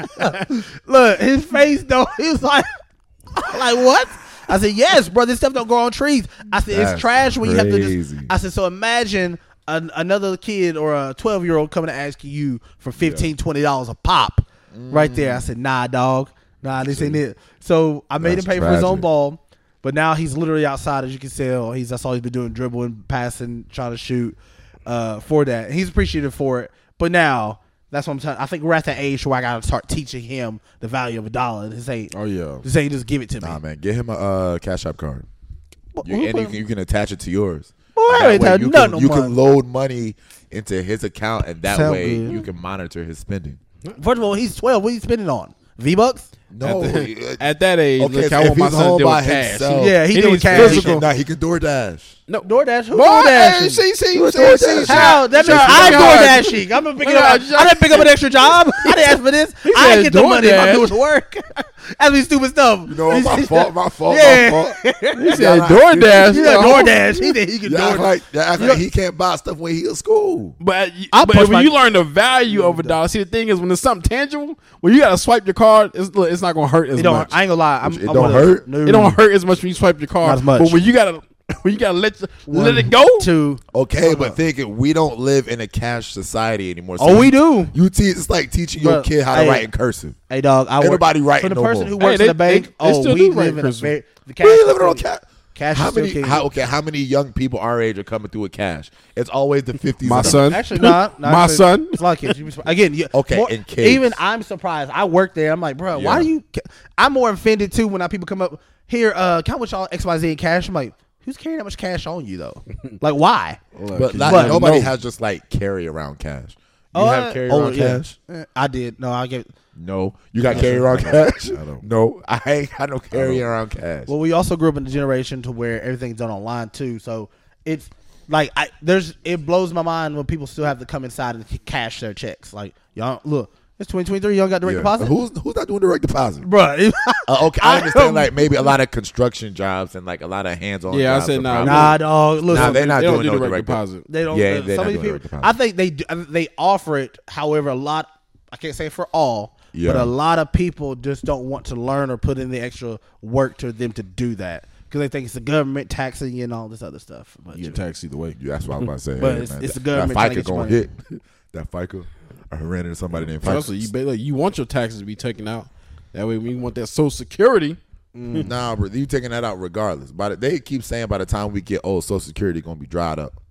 look, his face though. He was like, like what? I said, yes, bro. This stuff don't grow on trees. I said, That's it's trash when you have to crazy. just. I said, so imagine an, another kid or a twelve year old coming to ask you for fifteen, twenty dollars a pop, right there. I said, nah, dog, nah, this ain't it. So I made That's him pay for his own tragic. ball. But now he's literally outside, as you can tell. He's that's all he's been doing, dribbling, passing, trying to shoot uh, for that. And he's appreciative for it. But now that's what I'm telling. I think we're at that age where I gotta start teaching him the value of a dollar. This ain't. Oh yeah. This ain't just give it to me. Nah, man. Get him a uh, Cash App card. You, Who and put- you can, you can attach it to yours. Boy, I That ain't way had you nothing can, no you money. can load money into his account, and that Sound way good. you can monitor his spending. First of all, he's twelve. What are you spending on? V bucks? No, At, the- at that age, Okay, look, so I if want my he's son home to deal by with cash. himself- Yeah, he He doing needs cash. physical. nah, he can DoorDash. No, DoorDash? Who Boy, DoorDash? hey, see, see, You a see, DoorDash? see, How? That means Shut I'm up. DoorDashing. I'm gonna pick it No, up. no, I didn't pick up an extra job. I didn't ask for this. I said ain't get the money if I'm DoorDash. doing work. That's me stupid stuff. You know, my fault, my fault, Yeah. my fault. He said Y'all DoorDash. You got DoorDash. He think he can Y'all act DoorDash. like, y'all act You like know- he can't buy stuff when he in school. But, I'll but push when my- you learn the value of a dollar, see the thing is when it's something tangible, when you gotta swipe your card, it's, look, it's not gonna hurt as It don't. much. I ain't gonna lie. I'm, It I'm don't one of hurt? those- No. It don't hurt as much when you swipe your card. Not as much. But when you gotta when you gotta let let it go. Two. Okay, but thinking we don't live in a cash society anymore. So Oh, we you- do. You teach. It's like teaching your Bruh, kid how to hey. write in cursive. Hey, dog. I Ain't work, nobody writing for the no person more. who Hey, works they- in the bank. they- they oh, still we do live write in a Christmas. very the cash. We is living on still- cash. Cash How is still many? king. How, okay, how many young people our age are coming through with cash? It's always the fifties. My and up. son. Actually, not. not My actually, son. It's a lot of kids. You be surprised. Again, you, Okay, more- and kids. Even I'm surprised. I work there. I'm like, bro, why Yeah. do you? ca- I'm more offended too when I people come up here. Uh, count with y'all X Y Z in cash. I'm like, who's carrying that much cash on you though? Like, why? But not, But- nobody no. has just like carry around cash. You Oh, have uh, carry oh, around yeah. cash? Eh, I did. No, I gave. No, you got carry around cash. I don't. No, I ain't got no carry around cash. Well, we also grew up in a generation to where everything's done online too. So it's like I there's it blows my mind when people still have to come inside and c- cash their checks. Like y'all look, it's twenty twenty-three. Y'all got direct Yeah. deposit, Who's who's not doing direct deposit? bro. Uh, okay, I I understand. am- Like maybe a lot of construction jobs and like a lot of hands-on. Yeah, I jobs said are nah, probably- Nah, dog. Look, Nah, they're not They don't doing do no direct direct deposit. They don't. Yeah, uh, they're some not of these doing people. direct I deposit. think they do, uh, they offer it. However, a lot. I can't say for all, Yeah. but a lot of people just don't want to learn or put in the extra work to them to do that because they think it's the government taxing you and all this other stuff. But You get taxed either way. Yeah, that's what I was about to say. But Hey, it's- man, it's the that- government That trying to FICA get your gonna money. hit. That FICA. I ran into somebody named FICA. Also, you ba- like, you want your taxes to be taken out. That way, when you want that Social Security. Nah, bro, you taking that out regardless. By the, they keep saying by the time we get old, Social Security gonna be dried up.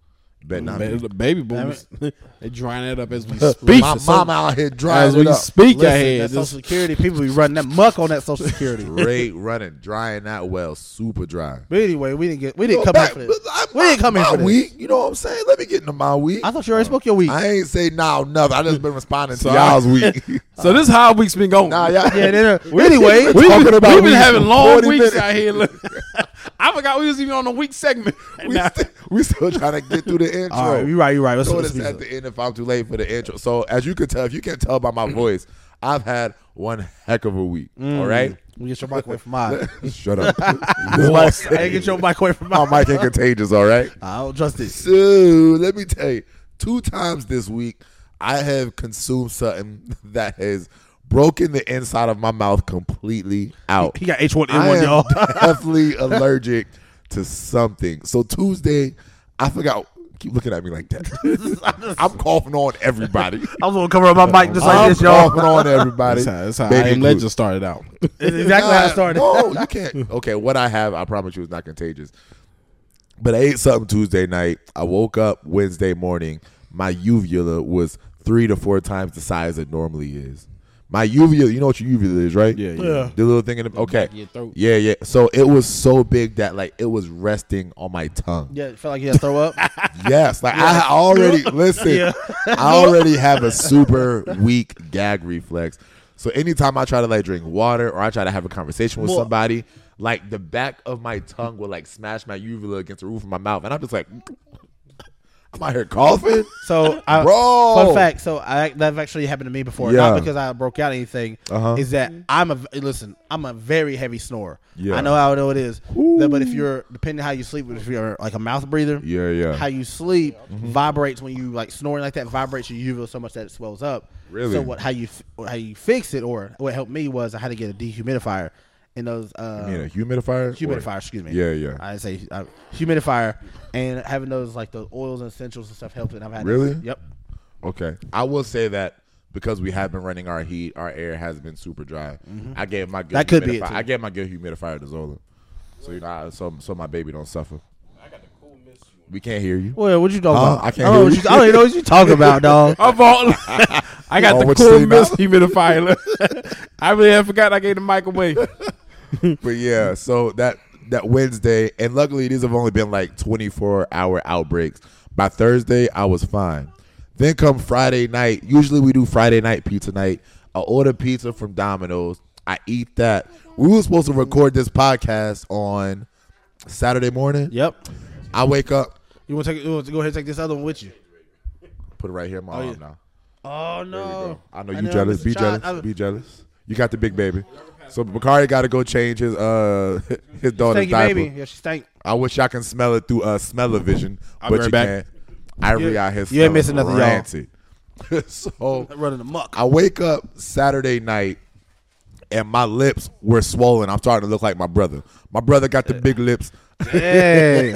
Bet not Ba- me. the baby boomers, they drying it up as we speak. My mama out here drying As it we up. speak, Listen, ahead. that Social Security, people be running that muck on that Social Security. Straight running, drying that well, super dry. But anyway, we didn't get, we didn't Yo, come back- in for this. I- We didn't come in my for this. week. You know what I'm saying? Let me get into my week. I thought you already spoke your week. I ain't say now nothing. I just been responding to Sorry. y'all's week. So this is how our week's been going. nah, y'all. Yeah, then, uh, anyway, We've talking been, about we've been weeks having for long forty weeks minutes. out here. Look. I forgot we was even on the week segment. we, Nah. still, we still trying to get through the intro. all right, you're right, you're right. Let's, Throw let's this speak at the end if I'm too late for the intro. So as you can tell, if you can't tell by my voice, I've had one heck of a week. All right, You get your mic away from mine. shut up. I didn't get your mic away from My mine. mic ain't contagious. All right. I don't trust it. So let me tell you, two times this week, I have consumed something that has broken the inside of my mouth completely out. He got H one N I one, am y'all. definitely allergic to something. So Tuesday, I forgot. Keep looking at me like that. I'm coughing on everybody. I was gonna cover up my mic just like I'm this, y'all. coughing on everybody. That's how, that's how Baby I Am glue. Legend started out. It's exactly how it started. No, you can't. Okay, what I have, I promise you, is not contagious. But I ate something Tuesday night. I woke up Wednesday morning. My uvula was three to four times the size it normally is. My uvula, you know what your uvula is, right? Yeah, yeah. Yeah. The little thing in the okay. back of your throat. Yeah, yeah. So it was so big that like it was resting on my tongue. Yeah, it felt like you had to throw up. Yes, like I already listen. Yeah. I already have a super weak gag reflex. So anytime I try to like drink water or I try to have a conversation with Well- somebody, like the back of my tongue will like smash my uvula against the roof of my mouth, and I'm just like, I'm out here coughing. So, I, Bro. fun fact. So, I, that actually happened to me before. Yeah. Not because I broke out anything. Uh-huh. Is that I'm a listen? I'm a very heavy snorer. Yeah. I know how it is. That, but if you're depending on how you sleep, if you're like a mouth breather, Yeah, yeah. how you sleep Mm-hmm. vibrates when you like snoring like that. Vibrates your uvula so much that it swells up. Really? So what? How you f- how you fix it, or what helped me was I had to get a dehumidifier. In those uh, You mean a humidifier? humidifier, Or- excuse me. Yeah, yeah. I say uh, humidifier, and having those like the oils and essentials and stuff helped. And I've had Really? Yep. Okay. I will say that because we have been running our heat, our air has been super dry. I gave my good That could be it, humidifier- too. I gave my good humidifier to Zola, so you know, I, so so my baby don't suffer. We can't hear you. Well, what you talking Huh? about? I can't I don't, know hear what you. you, I don't even know what you talking about, dog. I'm all, I got Oh, the what you cool say mist now? humidifier. I really have forgot I gave the mic away. But yeah, so that that Wednesday, and luckily these have only been like twenty-four hour outbreaks. By Thursday, I was fine. Then come Friday night. Usually we do Friday night pizza night. I order pizza from Domino's. I eat that. We were supposed to record this podcast on Saturday morning. Yep. I wake up, You want to take? You want to go ahead and take this other one with you? put it right here in my Oh, arm yeah. now. Oh There you no! go. I know I you know, jealous. Mister Be Child, jealous. I- Be jealous. You got the big baby. So Bakari got to go change his uh his daughter's Stanky diaper. baby. Yeah, she stank. I wish I can smell it through uh, smell-o-vision, I'll but be right you back. can't. Ivory You- out here you ain't smelling missing nothing, y'all. rancid. So Running amok. I wake up Saturday night and my lips were swollen. I'm starting to look like my brother. My brother got the big lips. Hey.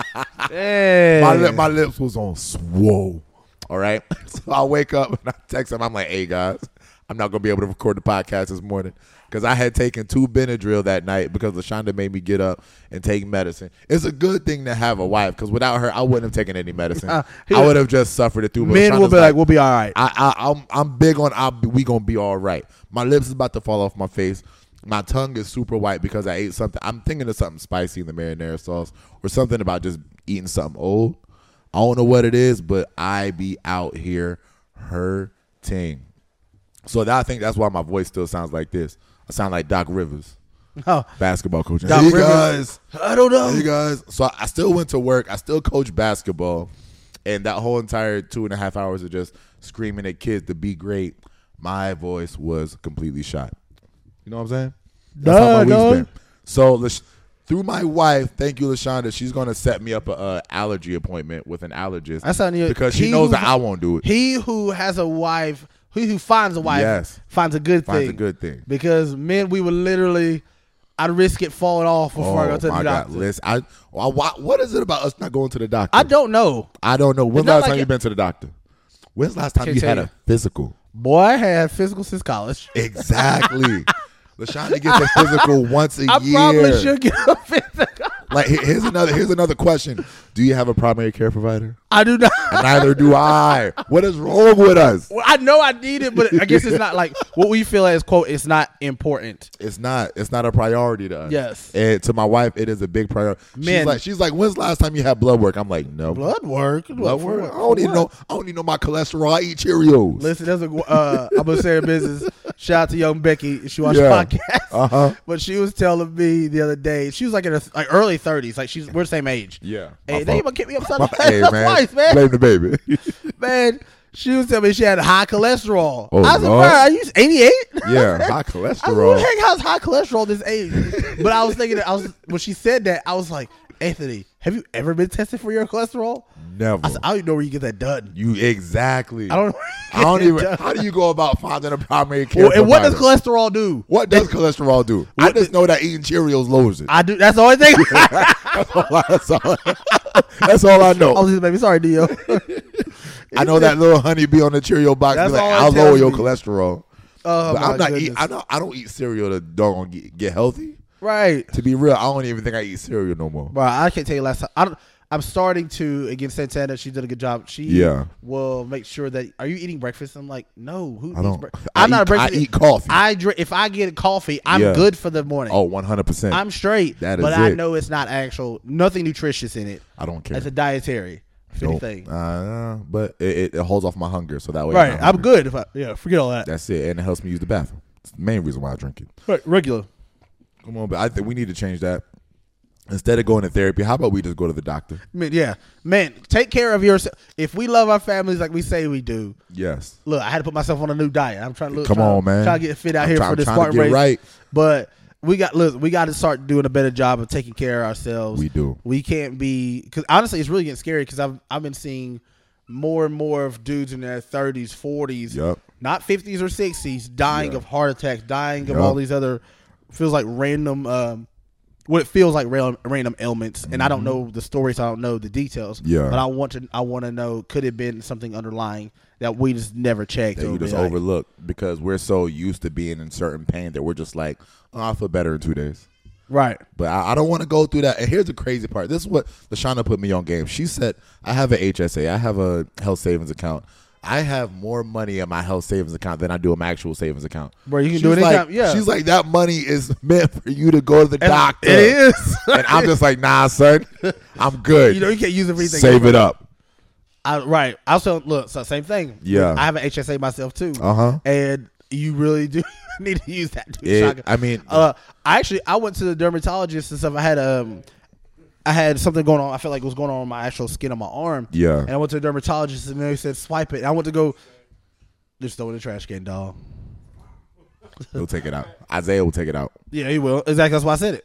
hey. My lip, my lips was on swole. All right. So I wake up and I text him. I'm like, hey guys, I'm not gonna be able to record the podcast this morning because I had taken two Benadryl that night because LaShonda made me get up and take medicine. It's a good thing to have a wife because without her, I wouldn't have taken any medicine. Uh, I would have just suffered it through. But Men will LaShonda's be like, "We'll be all right." I, I, I'm, I'm big on. I'll be, we gonna be all right. My lips is about to fall off my face. My tongue is super white because I ate something. I'm thinking of something spicy in the marinara sauce or something about just eating something old. I don't know what it is, but I be out here hurting. So that, I think that's why my voice still sounds like this. I sound like Doc Rivers, Oh, basketball coach. Doc hey Rivers. guys, I don't know. hey guys. So I still went to work. I still coach basketball, and that whole entire two and a half hours of just screaming at kids to be great, my voice was completely shot. You know what I'm saying? That's how my Duh, week's dog. been. So Lash- through my wife, thank you, LaShonda, she's gonna set me up a, a allergy appointment with an allergist That's not new. because she He knows who- that I won't do it. He who has a wife, he who finds a wife, Yes. finds a good Finds thing. a good thing. Because men, we would literally, I'd risk it falling off before I go Oh to the my God! doctor. Listen, I, I, why- what is it about us not going to the doctor? I don't know. I don't know. When's It's the not last like time it- you been to the doctor? When's the last time Can't you tell had you. a physical? Boy, I had physical since college. Exactly. LaShonda gets a physical once a I year. probably should get a physical. Like here- here's another here's another question. Do you have a primary care provider? I do not. And neither do I. What is wrong with us? Well, I know I need it, but I guess it's not like what we feel as quote. It's not important. It's not. It's not a priority to us. Yes. And to my wife, it is a big priority. She's Man. like, she's like, when's the last time you had blood work? I'm like, no. Blood work. Blood work. I don't even know. I don't even know my cholesterol. I eat Cheerios. Listen, there's a. Uh, I'm gonna say her business. Shout out to young Becky. She watched Yeah. the podcast. Uh huh. But she was telling me the other day. She was like in her like early thirties. Like she's we're the same age. Yeah. Hey, My they fault. even kept me upside My- down hey, man. twice, man. Blame the baby. Man, she was telling me she had high cholesterol. Oh, I was like, Lord. "Bro, are you eighty-eight?" Yeah, high I was like, "Who cholesterol. the heck has high cholesterol this age?" But I was thinking that I was when she said that I was like, Anthony, have you ever been tested for your cholesterol? Never. I said, I don't even know where you get that done. You exactly. I don't know. I don't even. How do you go about finding a primary care? Well, and what does provider? cholesterol do? What does cholesterol do? I What just know that eating Cheerios lowers it. I do. That's the only thing. That's all I, that's all, that's all I know. I was just baby. Sorry, Dio. I know that little honey bee on the Cheerio box. That's Be like, all it I'll lower tells your me. cholesterol. Oh But my I'm not goodness. eat. I don't. I don't eat cereal to don't get, get healthy. Right. To be real, I don't even think I eat cereal no more. Bro, I can't tell you last time. I don't, I'm starting to against Santana. She did a good job. She Yeah. will make sure that. Are you eating breakfast? I'm like, no. Who I eats don't. breakfast? I I'm not eat, a breakfast. I eat coffee. I drink. If I get coffee, I'm Yeah. good for the morning. oh, one hundred percent. I'm straight. That is but I it. know it's not actual. Nothing nutritious in it. I don't care. It's a dietary. If Nope. anything. Uh, but it, it, it holds off my hunger, so that way. Right. I'm, not I'm hungry. good. If I yeah, forget all that. That's it, and it helps me use the bathroom. It's the main reason why I drink it. Right. Regular. Come on, but I think we need to change that. Instead of going to therapy, how about we just go to the doctor? I mean, yeah, man. Take care of yourself. If we love our families like we say we do, Yes. look, I had to put myself on a new diet. I'm trying to look. Come trying, on, man. Trying to get fit out I'm here try- for I'm this trying to Spartan get race. right. But we got look. We got to start doing a better job of taking care of ourselves. We do. We can't be because honestly, it's really getting scary because I've I've been seeing more and more of dudes in their thirties, forties, Yup. not fifties or sixties, dying Yeah. of heart attacks, dying of Yup. all these other feels like random. Um, what it feels like random, random ailments, and I don't know the stories. I don't know the details. Mm-hmm. Yeah. but I want to. I want to know. Could it have been something underlying that we just never checked? That or you just been like- overlook because we're so used to being in certain pain that we're just like, oh, I'll feel better in two days. Right. But I, I don't want to go through that. And here's the crazy part. This is what LaShawna put me on game. She said, I have an H S A. I have a health savings account. I have more money in my health savings account than I do in my actual savings account. Bro, you can She's do it like, anytime. Yeah. She's like, that money is meant for you to go to the And doctor. It is. And I'm just like, nah, son. I'm good. You know, you can't use everything. Save it up. I, right. I also look. So same thing. Yeah. I have an H S A myself too. Uh huh. And you really do need to use that. Dude. It, Shotgun. I mean, Uh, I actually I went to the dermatologist and stuff. I had um, I had something going on. I felt like it was going on with my actual skin on my arm. yeah. And I went to the dermatologist and they said swipe it. And I went to go. Just throw it in the trash can, dog. He'll take it out. Isaiah will take it out. Yeah, he will. Exactly. That's why I said it.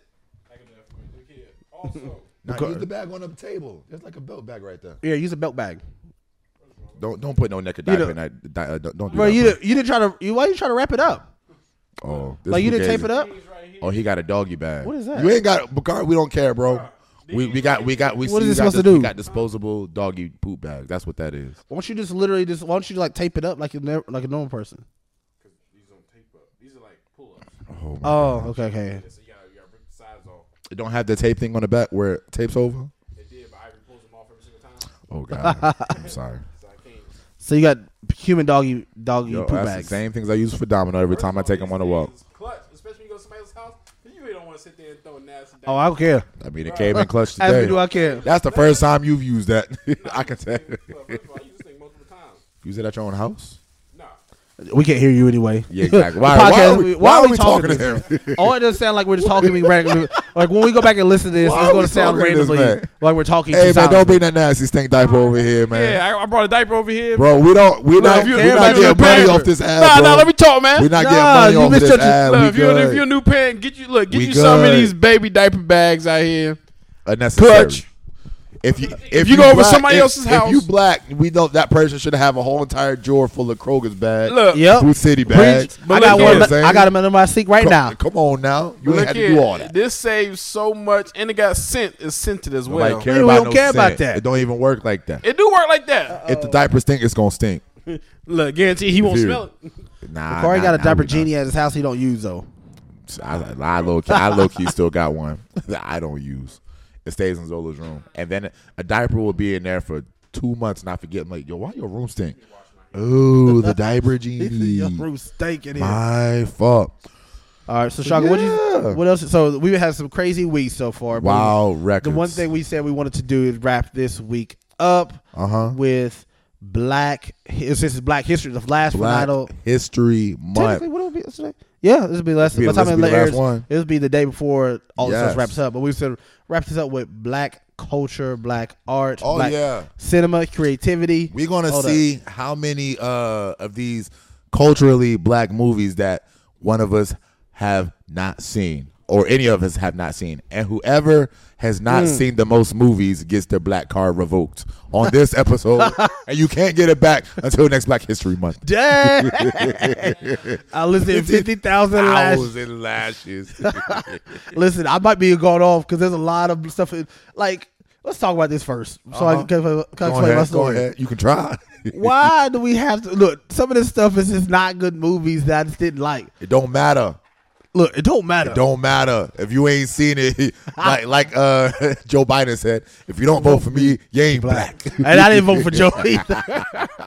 Now, Okay. use the bag on the table. There's like a belt bag right there. Yeah, use a belt bag. Don't don't put no naked You diaper know- in that. Di- uh, don't don't do Bro, that. you bro. didn't, you didn't try to. You, why you trying to wrap it up? Oh, this Like you didn't Fugazi. tape it up? Oh, he got a doggy bag. What is that? You ain't got Bakari. We don't care, bro. We we got we got we. What see is you it got supposed to this- We do? got disposable doggy poop bags. That's what that is. Why don't you just literally just? Why don't you like tape it up like a never, like a normal person? These don't tape up. These are like pull ups. Oh, my. Oh, okay, okay. So you gotta, you gotta rip the sides off. It don't have the tape thing on the back where it tapes over. It did, but Ivory pulls them off every single time. Oh God, I'm sorry. So I can't. So you got human doggy doggy Yo, poop that's bags. the same things I use for Domino every time I take them on a walk. It's clutch, especially when you go to somebody else's house. 'Cause you really don't want to sit there and throw nasty. Oh, I don't care. I mean, it came in clutch As me today. do I care. That's the first time you've used that. I can tell. First of all, I use this thing multiple times. Use it at your own house. Nah. We can't hear you anyway. Yeah, exactly. The Why, why podcast, are we, why are we talking to him? Oh, it doesn't sound like we're just talking to me randomly. Like when we go back and listen to this, Why it's are going we to sound talking to this randomly man? like we're talking. Hey to man, don't silence. bring that nasty stink diaper over here, man. Yeah, I, I brought a diaper over here. Bro, we don't. We're not. if you- We're if you not a new getting money parent- off this ad, Nah, bro. nah, let me talk, man. We're not Nah, getting money you off missed this your- ad. Look, We if you're, if good. you're a new parent, get you look, get We you some of good. these baby diaper bags out here. Unnecessary. Clutch. If you if, you go over black- somebody if- else's if house- you black, we know that person should have a whole entire drawer full of Kroger's bags, Look, Yep. Food City Preach. bags. I But got look one. here. of my- I got them under my sink right come, now. Come on now, you ain't look had to here, do all that. this saves so much, and it got scent. It's scented as well. Nobody care Yeah, we about don't no care about scent. that. It don't even work like that. It do work like that. If the diaper stink, it's gonna stink. Look, guarantee he won't If you- smell it. Nah, Corey nah, got a nah, diaper we not. genie at his house he don't use though. I, I low key, I low key still got one that I don't use. It stays in Zola's room, and then a diaper will be in there for two months. And I forget, I'm like, yo, why your room stink? Oh, the diaper genie. Your room stank in here. My fault. All right, so Shaka, what Yeah. you what else? So we had some crazy weeks so far. but Wow, records. The one thing we said we wanted to do is wrap this week up Uh huh. with Black. This is Black History, the last Black final. History Month. Technically, what would it be? Today? Yeah, this will be last. This will By be- the time this it will be the last airs, one. this will be the day before all this Yes. stuff wraps up. But we said wrap this up with Black culture, Black art, Oh Black yeah. cinema, creativity. We're gonna all that. see how many uh, of these culturally black movies that one of us have not seen, or any of us have not seen, and whoever has not Mm. seen the most movies gets their black card revoked on this episode, and you can't get it back until next Black History Month. Dang! I listened fifty thousand last. Thousand lashes. Listen, I might be going off because there's a lot of stuff. In, like, let's talk about this first, so I Uh-huh. can, can I Go explain my ahead, go story. ahead. You can try. Why do we have to look? Some of this stuff is just not good movies that I just didn't like. It don't matter. Look, it don't matter. It don't matter if you ain't seen it. Like like uh, Joe Biden said, if you don't vote for me, you ain't black. And I didn't vote for Joe either.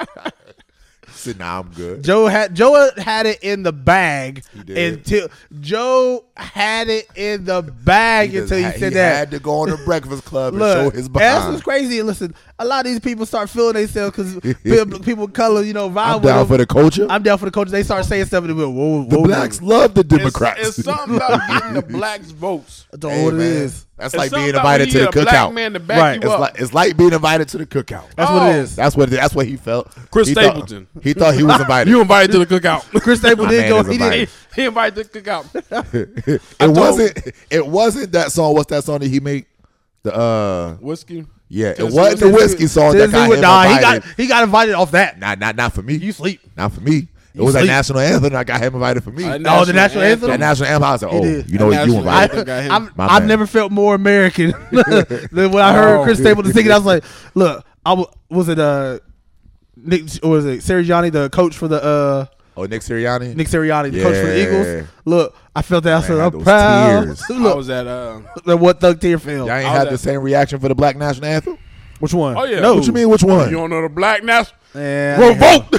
Said, nah, I'm good. Joe had Joe had it in the bag did. until Joe had it in the bag He just until he had- said he that. had to go on the Breakfast Club and Look, show his and that's behind. what's crazy. Listen, a lot of these people start feeling themselves because people, people of color, you know, vibe I'm with down them. for the culture. I'm down for the culture. They start saying stuff and they go, whoa, whoa, the whoa. blacks love the Democrats. It's, it's something about getting the blacks votes. I don't Hey, know what it man, is. That's It's like something being about when invited you to the get a black cookout. man to back Right. you It's up. like it's like being invited to the cookout. That's what it Oh. is. That's what that's what he felt. Chris he Stapleton. Thought, he thought he was invited. You invited to the cookout. Chris Stapleton My did man go. is He invited. did. he invited to the cookout. it wasn't. It wasn't that song. What's that song that he made? The uh, Whiskey. yeah, it Tennessee wasn't the Whiskey. whiskey song that Tennessee got with- him nah, he invited. got he got invited off that. Not not not for me. You sleep. Not for me. It You was a sleep. national anthem. I got him invited for me. Uh, Oh, the national anthem? That national anthem. I was like, He oh, did. you know, That you national invited. anthem. got him. I'm, My I've bad. never felt more American than when I heard Oh. Chris Stapleton singing. I was like, look, I w- was it uh Nick or was it Sirianni, the coach for the uh Oh, Nick Sirianni. Nick Sirianni, the coach for the Yeah. Eagles. Look, I felt that. I Man, said, had I'm those proud. tears. I Look, was at uh. the what Thug Tear film. Y'all ain't I had was the at- same reaction for the Black national anthem. Which one? Oh, yeah. No. What you mean? Which one? You don't know the black national. Man, Revolt.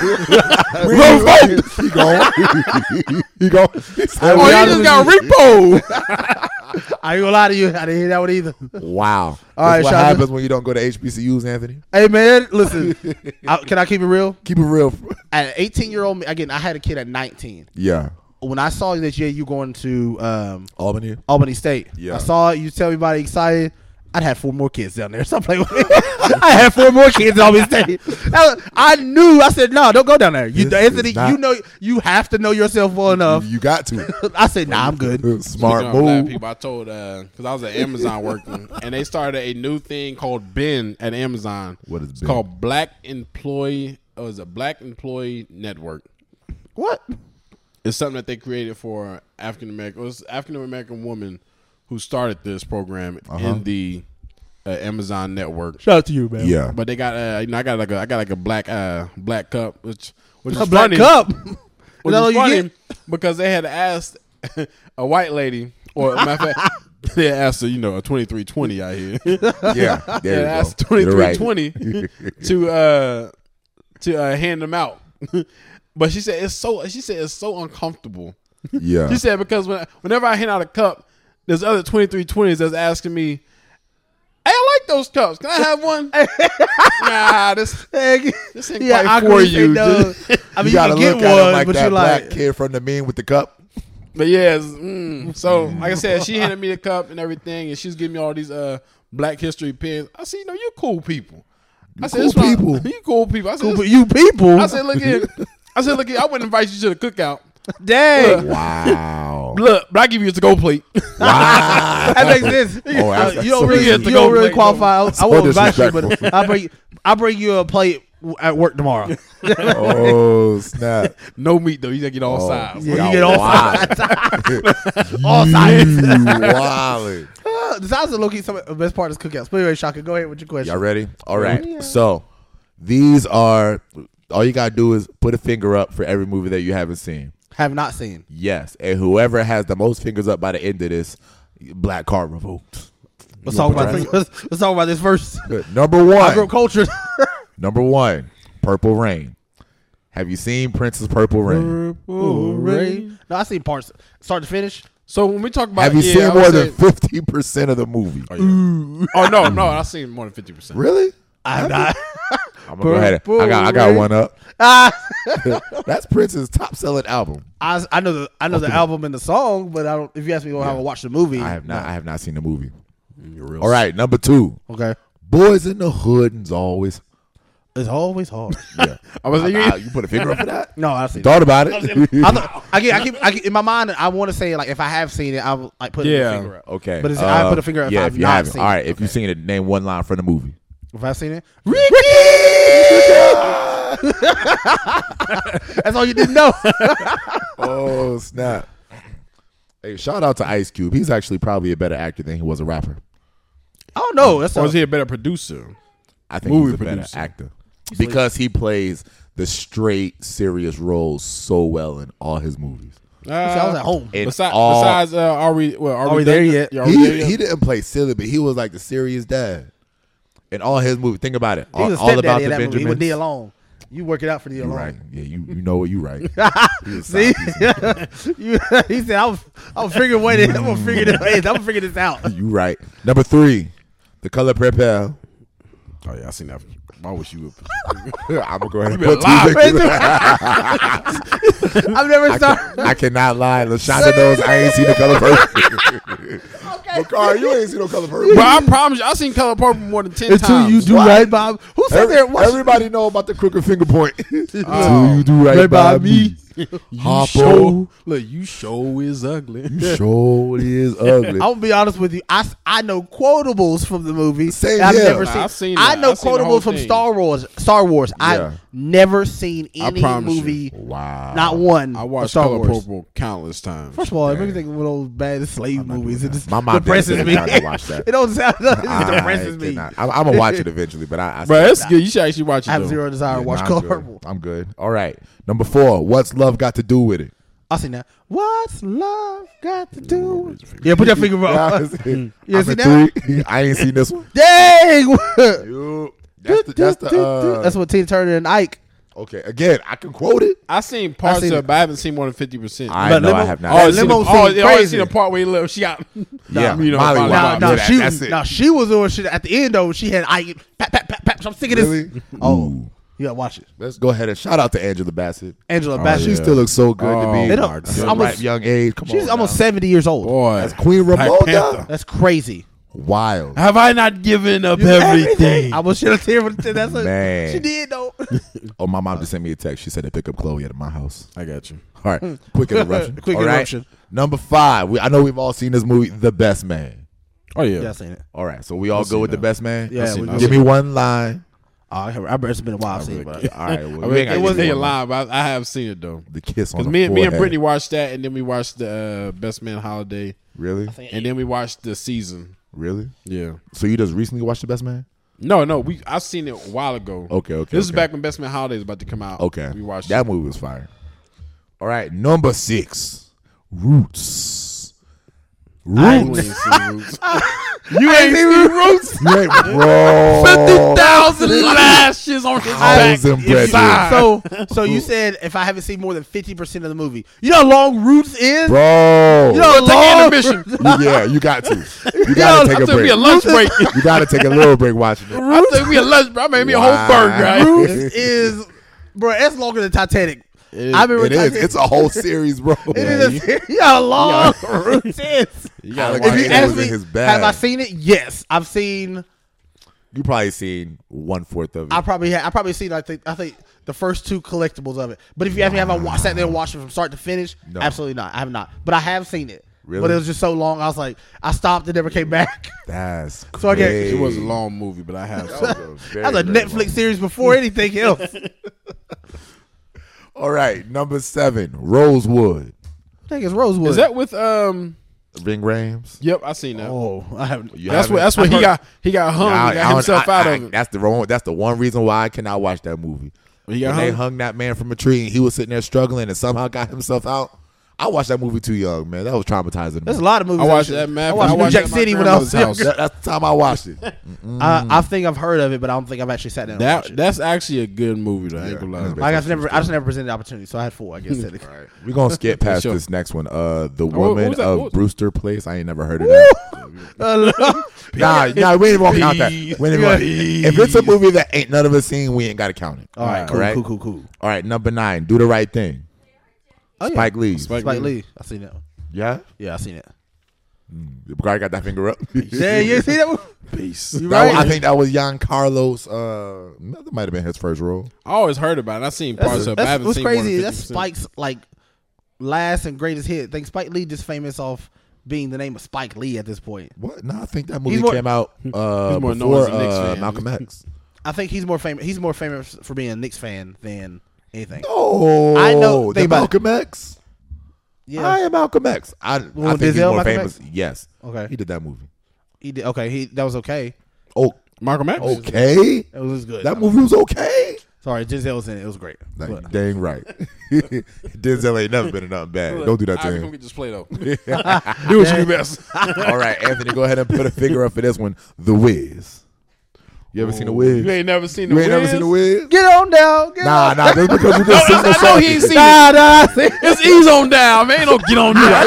Revolt. He gone. He gone. He said, I- Oh, be you honest just with got repo. I ain't gonna lie to you. I didn't hear that one either. wow. All That's right, what Shaka. happens when you don't go to H B C Us, Anthony. Hey man, listen. I, can I keep it real? Keep it real. At eighteen year old, again, I had a kid at nineteen. Yeah. When I saw that yeah, you going to um, Albany. Albany State. Yeah. I saw it. You tell everybody excited. I'd have four more kids down there. Stop playing with me. I had four more kids at Albany State. That was- I knew. I said, no, don't go down there. You, This Anthony, is not- you know, you have to know yourself well enough. You got to. I said, nah, I'm good. Smart Speaking of black move. people, I told because I was at Amazon working, and they started a new thing called B E N at Amazon. What is it's B E N? called Black Employee. Oh, it's a Black Employee Network. What? It's something that they created for African American. It was African American woman who started this program Uh-huh. in the uh, Amazon network. Shout out to you, man. Yeah. But they got uh, you know I got like a I got like a black uh black cup which which is A black funny. cup. Which Is that all is you funny get? because they had asked a white lady, or matter of fact, they asked her, you know, a twenty-three twenty out here. Yeah. They There you asked go. You're twenty-three right. twenty to uh to uh, hand them out. But she said it's so she said it's so uncomfortable. Yeah. She said because when, whenever I hand out a cup, there's other twenty-three twenties that's asking me, hey, I like those cups. Can I have one? Nah, this this ain't Yeah, quite I for couldn't say you. no. I mean, you, gotta can get look at him one, like but that you're black like, kid from the meme with the cup. But yeah, it's, mm, so like I said, she handed me the cup and everything, and she's giving me all these uh Black History pins. I said, you know, you cool people. I said, cool "This one- people." you cool people. I said, Cool, this- but you people. I said, look here. I said, look here. I wouldn't invite you to the cookout. Dang. Wow. Look, but I give you a to-go plate. Wow. That makes sense. Oh, that's- Uh, you don't so really, you disrespectful. don't really Plate, qualify. I, I So won't invite you, but disrespectful. I'll bring, I'll bring you a plate at work tomorrow. Oh, snap. No meat though. You gotta get all Oh. sides. Yeah, Y'all you get all wild. sides. all sides. You wildin'. Uh, the sides are low-key some of the best part of cookouts. But anyway, Shaka, go ahead with your question. Y'all ready? All right. Yeah. So these are all you gotta do is put a finger up for every movie that you haven't seen. Have not seen. Yes, and whoever has the most fingers up by the end of this, black card revoked. Let's talk about this. Let's, let's talk about this first. Good. Number I grew up one. cultured. Number one. Purple Rain. Have you seen Prince's Purple Rain? Purple Rain. No, I seen parts start to finish. So when we talk about, Have you yeah, seen I more would than say- fifty percent of the movie? Oh, yeah. oh no, no, I've seen more than fifty percent. Really? I have not. I'm gonna go ahead. I got I got one up. That's Prince's top selling album. I, I know the I know the album and the song, but I don't. If you ask me, how I watch the movie, I have not. no. I have not seen the movie. You're real All right, number two. Okay, Boys in the Hood is always. it's always hard. Yeah, I was like, I- I- you put a finger up for that. No, I've seen. Thought about it. I, thought, I, keep, I keep, I keep in my mind. I want to say like if I have seen it, I will like put Yeah. a finger up. Okay, But it's- I uh, put a finger up if Yeah, I've if you not haven't. seen All it. right, if you've seen it, name one line from the movie. If I seen it, Ricky. That's all you didn't know. Oh snap! Hey, shout out to Ice Cube. He's actually probably a better actor than he was a rapper. I don't know. That's or a, is he a better producer? I think Movie he's a better producer. actor because he plays the straight, serious roles so well in all his movies. Uh, I was at home. In Besides, all- besides uh, are we? Well, are, Are we we there done yet? Yeah, are we there he, yet? he didn't play silly, but he was like the serious dad in all his movies. Think about it. He All, was a all about stepdaddy the in that movie. He was Benjamins. Nia Long. You work it out for Nia You Long. right? Yeah, you you know what you right. He was See, side piece. you, he said, "I'm, I'm figure what it. I'm gonna figure this. I'm gonna figure this out." You right. Number three, The Color Purple. Oh yeah, I seen that. I wish you would. I'm gonna go ahead and You been put two lying. fingers. I've never I, started. can, I cannot lie. LaShonda knows I ain't seen The Color Purple. Bakar, you ain't seen No Color Purple. But I promise you, I seen Color Purple more than ten Until times. you do What? right, Bob. Who said Every- there? Watch, everybody know about the crooked finger point. Until Oh. you do right, Right by by me. me. You Hoppo. show, look, you show is ugly. You sure it is ugly. I'm gonna be honest with you. I, I know quotables from the movie. Same I've here. never Nah, seen. I've seen I that. know I've seen the whole quotables from thing. Star Wars. Star Wars. Yeah. I've never seen any promise you. movie. Wow. Not one. I of watched Star Color Wars. Purple countless times. First of all, it makes me think of one of those bad slave movies. It just My mom depresses didn't me. sit down to watch that. It don't sound. It just I depresses me. cannot. I'm, I'm gonna watch it eventually, but I, I Bro, it's good. You should actually watch it. I have though. zero desire to Yeah, watch nah, I'm Color good. Purple. I'm good. All right. Number four. What's love got to do with it? I seen that. What's love got to do? with- Yeah, put that finger Yeah, up. I'm You in seen that? three. I ain't seen this one. Dang! Yo, That's the. That's the. Uh, That's what Tina Turner and Ike. okay. Again, I can quote it. I seen parts seen of it. it, but I haven't seen more than fifty percent. I But know I limo- have not. Oh, I That seen, limo the, oh, scene yeah, I crazy. seen the part where he lived. She got, Yeah, you know, Molly Molly Wow. Now, Wop. now that- she that's it. now she was doing shit at the end though. She had Ike pat pat pat pat. So I'm sick of this. Really? Oh, Ooh. you gotta watch it. Let's go ahead and shout out to Angela Bassett. Angela Oh, Bassett. She yeah. still looks so good Oh, to me. It don't- At it's a almost- ripe young age. Come She's on, almost now. seventy years old. Boy, That's Queen Black Ramonda. Panther. That's crazy. Wild. Have I not given up everything? I was shed a tear. for the- That's what Man. she did though. Oh, my mom just sent me a text. She said to pick up Chloe at my house. I got you. All right, quick interruption. Quick All right. interruption. Number five. We, I know we've all seen this movie, The Best Man. Oh yeah. Yeah, I seen it. All right, so we all I've go seen with The that. Best Man. Yeah, seen we that. go. Give me one line. Oh, I remember it's been a while since. really But All right, well, I we mean, ain't gotta it give wasn't you a one line. lie, but I, I have seen it though. The kiss on Because the me, and me and forehead. Brittany watched that, and then we watched the uh, Best Man Holiday, Really? and then we watched the season. Really? Yeah. So you just recently watched The Best Man? No, no, we I've seen it a while ago. Okay, okay. This is okay. back when Best Man Holiday is about to come out. Okay. We watched that it. movie was fire. All right, number six, Roots. I ain't Roots. seen Roots. you ain't seen Roots. You ain't- bro. Fifty thousand lashes on his back. Thousand brethren. So, so you said if I haven't seen more than fifty percent of the movie, you know how long Roots is? Bro. You know how Take an long? intermission. You- yeah, you got to. You got to take I a took me break. a lunch break. You got to take a little break watching it. I took me a lunch break. I made me a whole Wow. burger. Right? Roots is, bro. That's longer than Titanic. It- I remember It is. Titanic- It's a whole series, bro. It is. A, you know how long Roots is? You gotta Alex watch If you It it. ask was me, in his bag. have I seen it? Yes, I've seen. You probably seen one fourth of it. I probably had. I probably seen. I think. I think the first two collectibles of it. But if you ask me, have I wa- sat there and watched it from start to finish? No. Absolutely not. I have not. But I have seen it. Really? But it was just so long. I was like, I stopped and never came back. That's So I get- crazy. It was a long movie, but I have. That seen was it. a very, That was a very Netflix long- series before anything else. All right, number seven, Rosewood. I think it's Rosewood. Is that with um? Ving Rhames. Yep, I seen that. Oh, I haven't. You that's haven't- what. That's what I he heard- got. He got hung. I- he got I don't- himself I- out I- of it. That's the wrong. That's the one reason why I cannot watch that movie. He When got they hung. hung that man from a tree and he was sitting there struggling and somehow got himself out. I watched that movie too young, man. That was traumatizing. There's a lot of movies. I watched should- that. Man, I watched I New watched Jack that at my City when I was grandmother's young. house. That, that's the time I watched it. I, I think I've heard of it, but I don't think I've actually sat down. And watched That it. that's actually a good movie. Though. I ain't Yeah, gonna that's lie. I guess never. I just never presented the opportunity, so I had four. I guess. technically. All right. We're going to skip past Sure. this next one. Uh, The what- what Woman was that? of What was- Brewster Place. I ain't never heard of that. Nah, nah, we ain't even gonna count that. We ain't even gonna- if it's a movie that ain't none of us seen, we ain't got to count it. All right, All cool, right. cool, cool, cool. All right, number nine, Do the Right Thing. Oh, yeah. Spike Lee. Spike Spike Lee. I seen that one. Yeah? Yeah, I seen it. Bugari got that finger up. Yeah, you see that one? Peace. You That right? was- I think that was Jan Carlos. Uh, that might have been his first role. I always heard about it. I seen parts That's, of it. but I that's haven't what's seen more than crazy. That's fifty percent. Spike's like last and greatest hit. I think Spike Lee just famous off being the name of Spike Lee at this point. What? No, I think that movie more- came out uh, He's more known before as a Knicks uh, fan. Malcolm X. I think he's more famous. He's more famous for being a Knicks fan than anything. Oh, I know- the think about it. Malcolm X. Yeah. I am Malcolm X. I, I Well, think he's Denzel, more Malcolm famous. X? Yes, Okay. he did that movie. He did. Okay. He that was okay. Oh, Malcolm X. okay. It was good. That movie was okay. Sorry, Denzel was in it. It was great. Like, But- dang right. Denzel ain't never been in nothing bad. Don't do that to Ivy, him. come get this play though. Do what you do best. All right, Anthony, go ahead and put a figure up for this one. The Wiz. You ever seen The Wiz? You ain't never seen the You ain't Wiz? never seen The Wiz? Get on down. Get Nah, on. nah, just because you just sing the I know song. he ain't seen Nah, it. nah. It's ease on down, man. Ain't no get on down.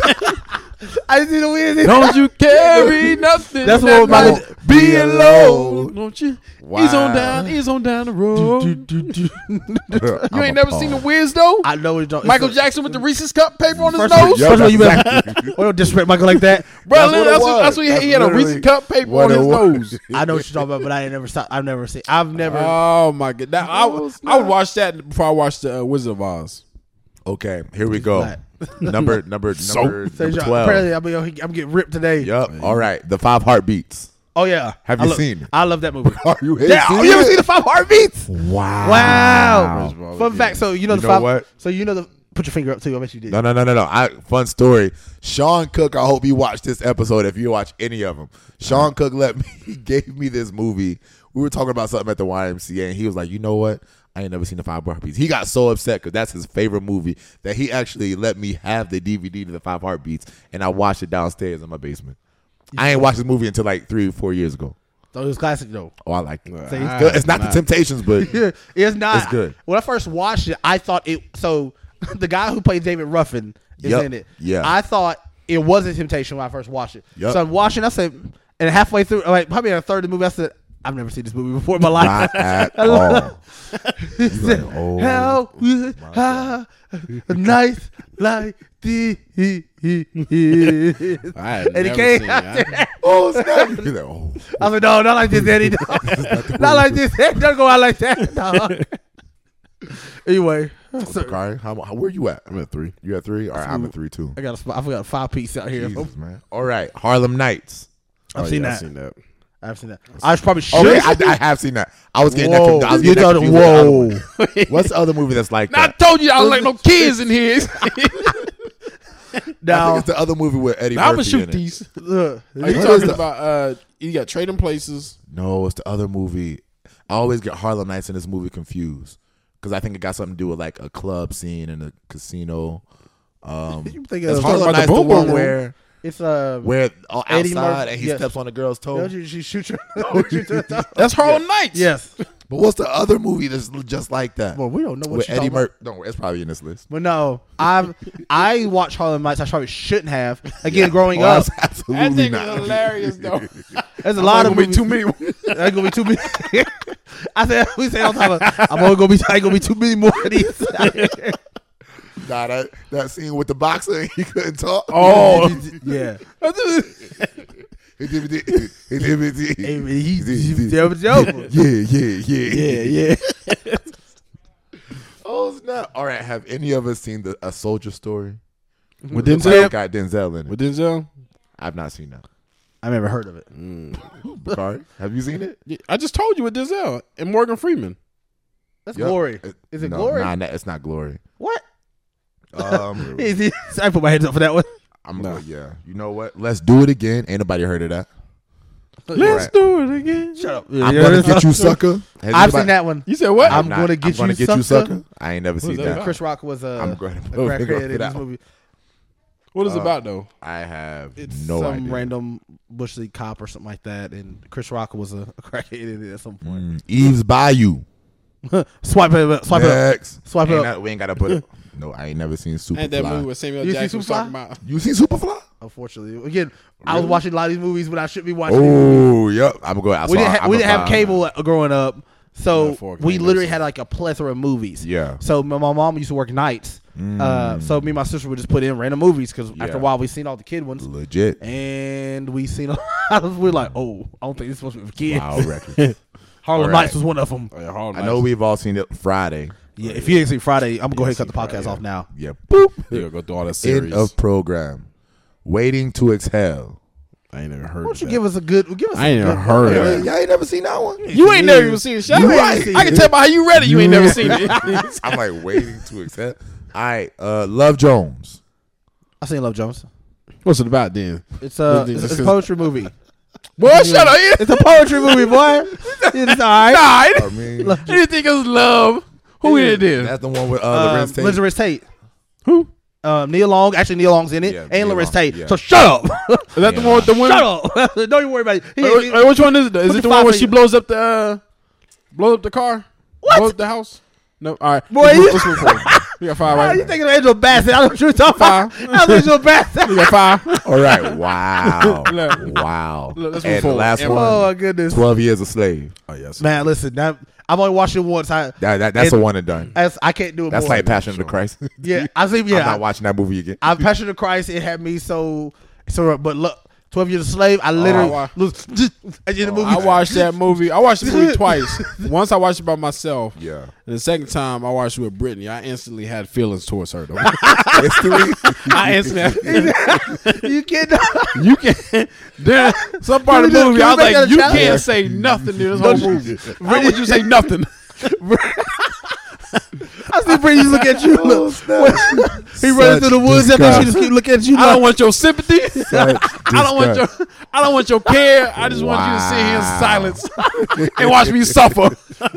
I see the Wiz. Don't you carry nothing. That's that what my- might be alone. Don't you? Ease on down, ease on down the road. You ain't never seen the Wiz though? I know it don't. Michael it's a- Jackson with the Reese's cup paper on his First of all, nose. Yep, first of all, you that's better. Well, don't disrespect Michael like that. Bro, That's what it that's, what, was. that's what he, That's he had a literally Reese's cup paper what on it his was. nose. I know what you're talking about, but I ain't never saw. I've never seen. I've never. Oh my god! That, I, would- I would watch that before I watched the uh, Wizard of Oz. Okay, here we go. Black. Number number So- number, So, number y'all- twelve. Apparently, I'm, gonna- I'm getting ripped today. Yep. All right. The Five Heartbeats. Oh yeah. Have I you love- seen it? I love that movie. Are you Yeah, oh, you ever seen the Five Heartbeats? Wow. Wow. Fun fact. So you know You the know five. what? So you know the. Put your finger up too. I bet you did. No, no, no, no, no. I, fun story. Sean Cook, I hope you watch this episode if you watch any of them. Sean Cook let me, he gave me this movie. We were talking about something at the Y M C A, and he was like, you know what? I ain't never seen the Five Heartbeats. He got so upset because that's his favorite movie that he actually let me have the D V D to the Five Heartbeats, and I watched it downstairs in my basement. I ain't watched this movie until like three or four years ago. So it was classic though. Oh, I like it. See, Ah, It's not the nah. Temptations, but Yeah, it's not. It's good. When I first watched it, I thought it. So the guy who played David Ruffin is Yep. in it. Yeah. I thought it wasn't Temptation when I first watched it. Yep. So I'm watching. I said, and halfway through, like probably a third of the movie, I said, I've never seen this movie before in my life. not at all. He said, oh, how would I a night like this? I had And he never came seen out it. there. Oh, snap. He's like, oh. I said, no, not like this, Eddie. No. Not like this. Don't go out like that. No. Anyway, so Bakari, how, how, where you at? I'm at three. You at three? All right, I'm at three too. I got a, spot- I forgot a five piece out here. Jesus, man. All right, Harlem Nights. I've Oh, seen yeah, that. I've seen that. I've seen that. I was probably should. Okay, I, I have seen that. I was getting Whoa. that. Conf- I was You getting that thought- confused with the other one. whoa. What's the other movie that's like Now, I that? told you I don't like no kids in here. I think Now, it's the other movie with Eddie I'm gonna Murphy shoot in it. these. look, Are you What is talking the- about? Uh, you got Trading Places. No, it's the other movie. I always get Harlem Nights and this movie confused because I think it got something to do with like a club scene and a casino. Um, you think is of Harlem about the Nights the Boom one Boom where it's uh, where uh, Eddie outside Murphy- and he yes. steps on a girl's toe? Don't you, she shoot your, shoot your thumb. That's Harlem Nights. Yes. But what's the other movie that's just like that? Well, we don't know what with you're Eddie talking about. Murphy. Don't worry, it's probably in this list. But no, I've I watched Harlem Nights. I probably shouldn't have. Again, growing Oh, up, that's That absolutely thing not. is hilarious though. there's a lot of gonna be movies. too many. There's gonna be too many. I said we say all the time. I'm only gonna be. Ain't gonna be too many more of these. Nah, that, that scene with the boxer, he couldn't talk. Oh yeah. He did it. He did it. Hey, man, he- He did- he- he did. Joe- Joe. Yeah, yeah, yeah. Yeah, yeah. Oh, snap. All right, have any of us seen the A Soldier Story? With It's Denzel. got Denzel in it. With Denzel. I've not seen that. I never heard of it. Bakari, have you seen it? Yeah, I just told you with Denzel and Morgan Freeman. That's Yep. Glory. It- Is it no, Glory? Nah, nah, it's not Glory. What? Um, I put my hands up for that one. I'm No. gonna yeah. You know what? Let's do it again. Ain't nobody heard of that. Let's Right. do it again. Shut up. I'm gonna get you, sucker. Has I've anybody- seen that one. You said what? I'm not- gonna get I'm gonna you, get you, sucker. sucker. I ain't never seen that that. about? Chris Rock was uh, I'm going to a put a finger crackhead up for in this that one. movie. What is it Uh, about though? I have It's no some idea. random bush league cop or something like that, and Chris Rock was a, a crackhead in it at some point. Mm, Eve's Bayou. Swipe it up, swipe it up, Next. swipe it Ain't up. not- we ain't got to put it. No, I ain't never seen Ain't that movie Superfly. where Samuel You see Jackson was Superfly? talking about? You seen Superfly? Unfortunately, again, I was Really? watching a lot of these movies when I should be watching. these movies. Oh, yep. I'm going. We didn't, ha- we didn't have cable growing up, so Yeah, four K, we literally that's- had like a plethora of movies. Yeah. So my, my mom used to work nights, uh, so me and my sister would just put in random movies because Yeah. after a while we seen all the kid ones, Legit. and we seen a lot of. We're like, oh, I don't think this is supposed to be for kids. Wow, record. Harlem All right. Nights was one of them. Oh, yeah, Harlem I know Nights. we've all seen it Friday. Yeah, if you didn't see Friday, I'm gonna go Yeah, ahead and cut the see podcast Friday, off now. Yeah. Boop. You gotta go through all that End series. of program. Waiting to exhale. I ain't never heard. Why don't of you that. give us a good? Give us. I a ain't good never heard one. of Y'all ain't never seen that one? You ain't never even seen it. Shut You up. ain't seen I can it. tell by how you read it. You ain't never seen it. I'm like waiting to exhale. All right. Uh, Love Jones. I seen Love Jones. What's it about then? It's a This- it's, this it's a is- poetry movie. Boy, shut up. It's a poetry movie, boy. It's all right. Nah, I mean, anything is love. Who in it then? that's the one with uh, Um, Lorenz Tate. Lorenz Tate. Who? Um, Neil Long. Actually, Neil Long's in it, Yeah, and Neil Lorenz Long, Tate. yeah. So shut up. Is that the Yeah. one with the women? Shut up. Don't even worry about it. He- Wait, he- wait, which one is it? Is Put it the the one where five she finger- blows up the uh, blows up the car? What? Blows up the house? No. All right. Boy, let's, you- move, let's move forward. We got five Oh, right. you thinking of Angela Bassett? I don't know what you're talking about. Five. I was Angela Bassett. We got five. All right. Wow. Look. wow. Look, let's move and the forward. last And- one, Oh my goodness, twelve Years a Slave. Oh yes. man! Listen, that, I've only watched it once. I That, that That's And- a one and done. as I can't do it. That's more. like Passion of the Christ. yeah. I think yeah. I'm not I, watching that movie again. I'm Passion of Christ. It had me so so. But look, twelve Years a Slave. I literally wow. was at the end of the movie. I watched that movie. I watched the movie twice. Once I watched it by myself. Yeah. And the second time I watched it with Brittany, I instantly had feelings towards her. Though. History. I instantly. You can't. You can't. There, some part of Can the we movie, do- I can was we make that like, a you challenge? can't say nothing in this whole movie. Why would you say nothing? I see Brittany look at you. Look, he running through the woods after she just keep looking at you. I don't like, want your sympathy. I don't want your. I don't want your care. I just want you to sit here in Wow. silence and watch me suffer.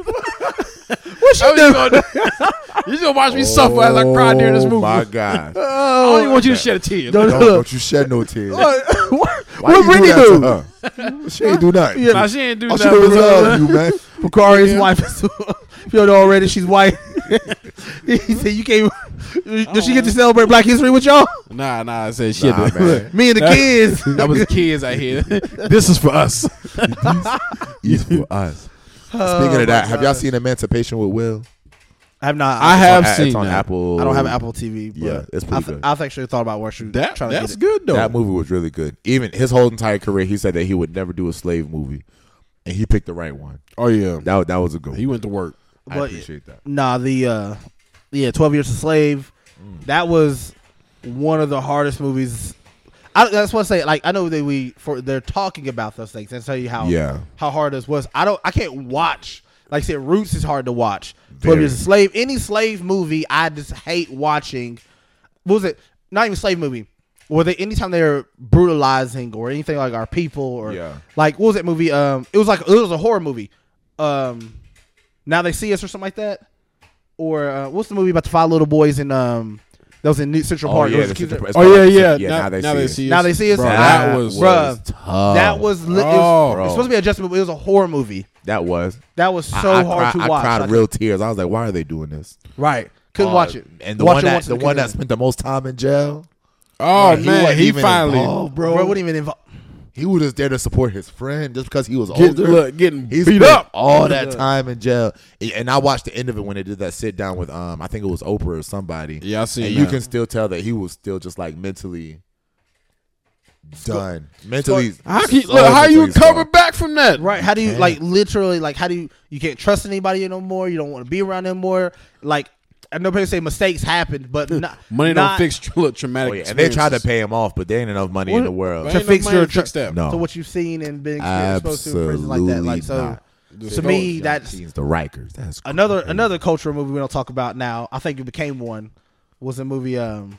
what she I do? was gonna- You just gonna watch me suffer as I cry during this movie. Oh my God. I don't even want you to shed a tear. Don't- Don't, don't you shed no tears. What, what, Why what you Brittany do? do? That to her? She ain't do nothing. Yeah. Nah, she ain't do All she nothing. do is bro. love you, man. Macari's wife is. If you don't know already, she's white. He said you can't. Does she get to celebrate Black History with y'all? Nah, nah. I said shit. Nah, man. Me and the That- kids. That was the kids I hear. This is for us. Easy for us. Speaking of that, have y'all seen Emancipation with Will? I have not. I It's have on, seen it's on that. Apple. I don't have Apple T V. But Yeah, it's pretty I've, good. I've actually thought about watching That trying to that's get it. good though. That movie was really good. Even his whole entire career, he said that he would never do a slave movie, and he picked the right one. Oh yeah, That that was a good one. he went to work. I But- appreciate that. Nah, the uh, yeah, twelve Years a Slave. That was one of the hardest movies. I, that's what I say. Like I know that we for they're talking about those things and tell you how Yeah. how hard this was. I don't. I can't watch. Like I said, Roots is hard to watch. Twelve Very. Years a Slave. Any slave movie, I just hate watching. What was it? Not even slave movie. Or they anytime they're brutalizing or anything like our people or Yeah. like what was that movie? Um, it was like it was a horror movie. Um, Now They See Us or something like that. Or uh, what's the movie about the five little boys in um that was in New Central Oh Park? It yeah, was the kids- Central- it's Oh called yeah, like- yeah. yeah. Now, Now they now see they it. see. Now us. They See Us. Bro, That that was. bruh. tough. That was li- it was, Oh. it was supposed to be a Justin, but it was a horror movie. That was That was so I, I hard cried, to watch. I cried Like, real tears. I was like, why are they doing this? right, couldn't Uh, watch it. And the Watch one it that once the and one that couldn't- spent the most time in jail. Oh Bro, he man, wasn't he even finally. involved, bro. Bro, wouldn't even involve. He was just there to support his friend just because he was Get, older. look, getting He beat spent up. all that Yeah. time in jail, and I watched the end of it when they did that sit down with um I think it was Oprah or somebody. Yeah, I seen and that. you can still tell that he was still just like mentally done, mentally. How can you, so look, how you mentally recover scarred. back from that? Right? How do you Damn. like literally like how do you you can't trust anybody no more? You don't want to be around them more. Like I know people say mistakes happened, but not, Money not, don't fix tra- traumatic. Oh, yeah. And they tried to experiences. pay him off, but there ain't enough money in What? the world. But to ain't fix money your to fix that. No. to what you've seen and been exposed to in prison like Absolutely that. Like so, not. to me, that's He's the Rikers. That's another crazy. another cultural movie we don't talk about now. I think it became one. Was a movie. Um,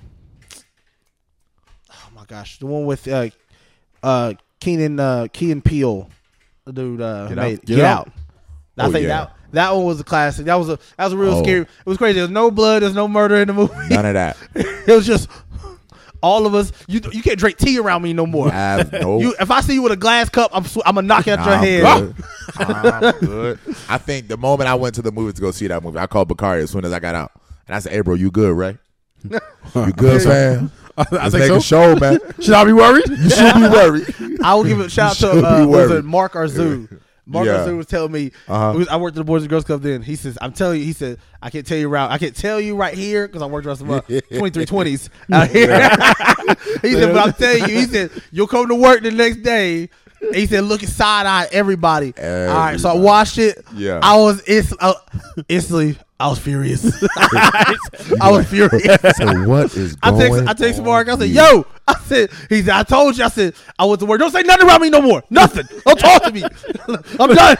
oh my gosh, the one with uh, uh, Keenan uh, Keenan Peele, the dude uh, Get made Out? Get, Get Out. Out. I Oh, think yeah. that that one was a classic. That was a that was a real Oh. scary. It was crazy. There was no blood. There's no murder in the movie. None of that. It was just all of us. You you can't drink tea around me no more. I no. You, if I see you with a glass cup, I'm sw- I'm gonna knock you out your I'm head. good. I'm good. I think the moment I went to the movie to go see that movie, I called Bakari as soon as I got out, and I said, "Hey, bro, you good, right? You good, fam? I Let's think make so. a show, man. Should I be worried? You should be worried." I will give a shout out You to should uh, be was worried. it Mark Arzu. Mark Yeah. Arzu was telling me, Uh-huh. it was- I worked at the Boys and Girls Club then. He says, I'm telling you, he said, I can't tell you around. I can't tell you right here because I worked the rest of my twenty-three twenties out here. He said, but I'm telling you, he said, you'll come to work the next day. He said, looking side eye everybody. All right, so I Everybody. watched it. Yeah. I was inst- uh, instantly, I was furious. I was furious. So what is I going text, I text on Mark. I said, here? "Yo," I said, "He said, I told you." I said, "I went to work. Don't say nothing about me no more. Nothing. Don't talk to me. I'm done."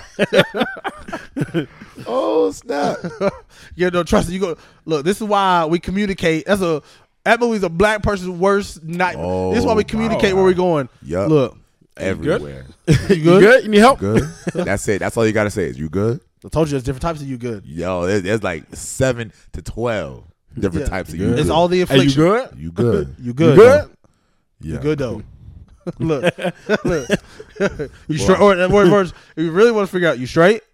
Oh snap! Yeah, no, trust me. You go look. This is why we communicate. That's a that movie's a black person's worst night. Oh, this is why we communicate where we're going. Yup. Look, Everywhere. you You good? good? You need help? Good. That's it. That's all you gotta say is you good. I told you there's different types of you good. Yo, there's, there's like seven to twelve different Yeah. types of Good. you. It's good. all the Hey, you affliction. good? You good. You good? You good? Yeah. You good though. Look, look. You straight? Or, or, or, if you really want to figure out, you straight?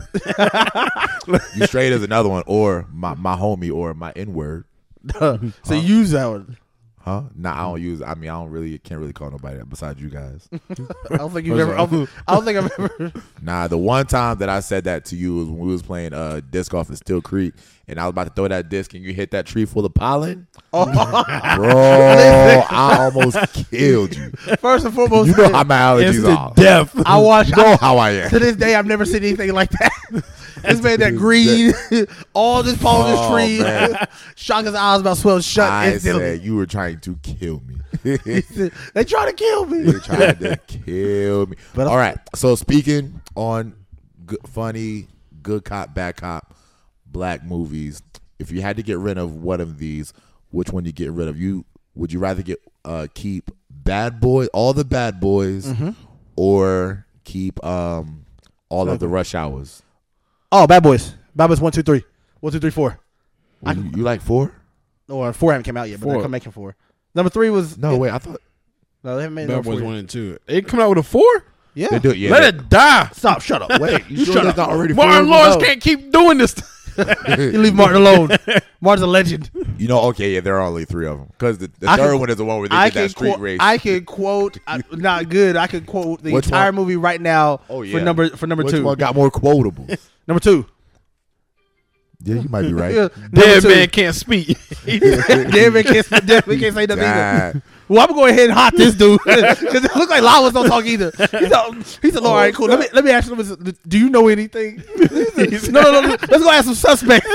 You straight is another one, or my my homie, or my N word. So you use that one. Huh? Nah, I don't use. I mean, I don't really can't really call nobody that besides you guys. I don't think you've ever. I don't, I don't think I've ever. Nah, the one time that I said that to you was when we was playing uh disc golf in Still Creek, and I was about to throw that disc, and you hit that tree full of pollen. Oh. Bro, I almost killed you. First and foremost, You know how my allergies Instant are. death. I watch. You know how I am. To this day, I've never seen anything like that. This man that green, all this pollen, this Oh, tree, man. shock his eyes about swell shut I instantly. said you were trying to kill me. They trying to kill me. They tried to kill me. But- All right. So speaking on good, funny, good cop, bad cop, black movies, if you had to get rid of one of these, which one you get rid of? You would you rather get uh, keep Bad Boy, all the Bad Boys, Mm-hmm. or keep um all of the Rush Hours? Oh, Bad Boys. Bad Boys one, two, three. One, two, three, four. I- you, you like four? Or four haven't come out yet, but they're Four. come making four. Number three was No, wait. I thought No, they haven't made Bad number Boys four one yet. and two. They coming out with a four? Yeah. they do it. Yeah, Let they- it die. Stop. Shut up. Wait, you, sure shut that's up. not already Martin four? Lawrence No. can't keep doing this. You leave Martin alone. Martin's a legend. You know, okay, yeah, there are only three of them because the, the I third can- one is the one where they I did that can street quote. race. I can quote. I, not good. I can quote the Which entire one? movie right now. Oh, For yeah. number for number Which two. one got more quotables? Number two. Yeah, you might be right. Yeah, number Dead two. man can't speak. Dead man can't. Dead man can't say nothing either. God. Well, I'm going ahead and hot this dude because it looks like Lawas don't talk either. He said, he said, "All right, cool. Let me let me ask you. Do you know anything?" He said, no, no, no. Let's go ask some suspects.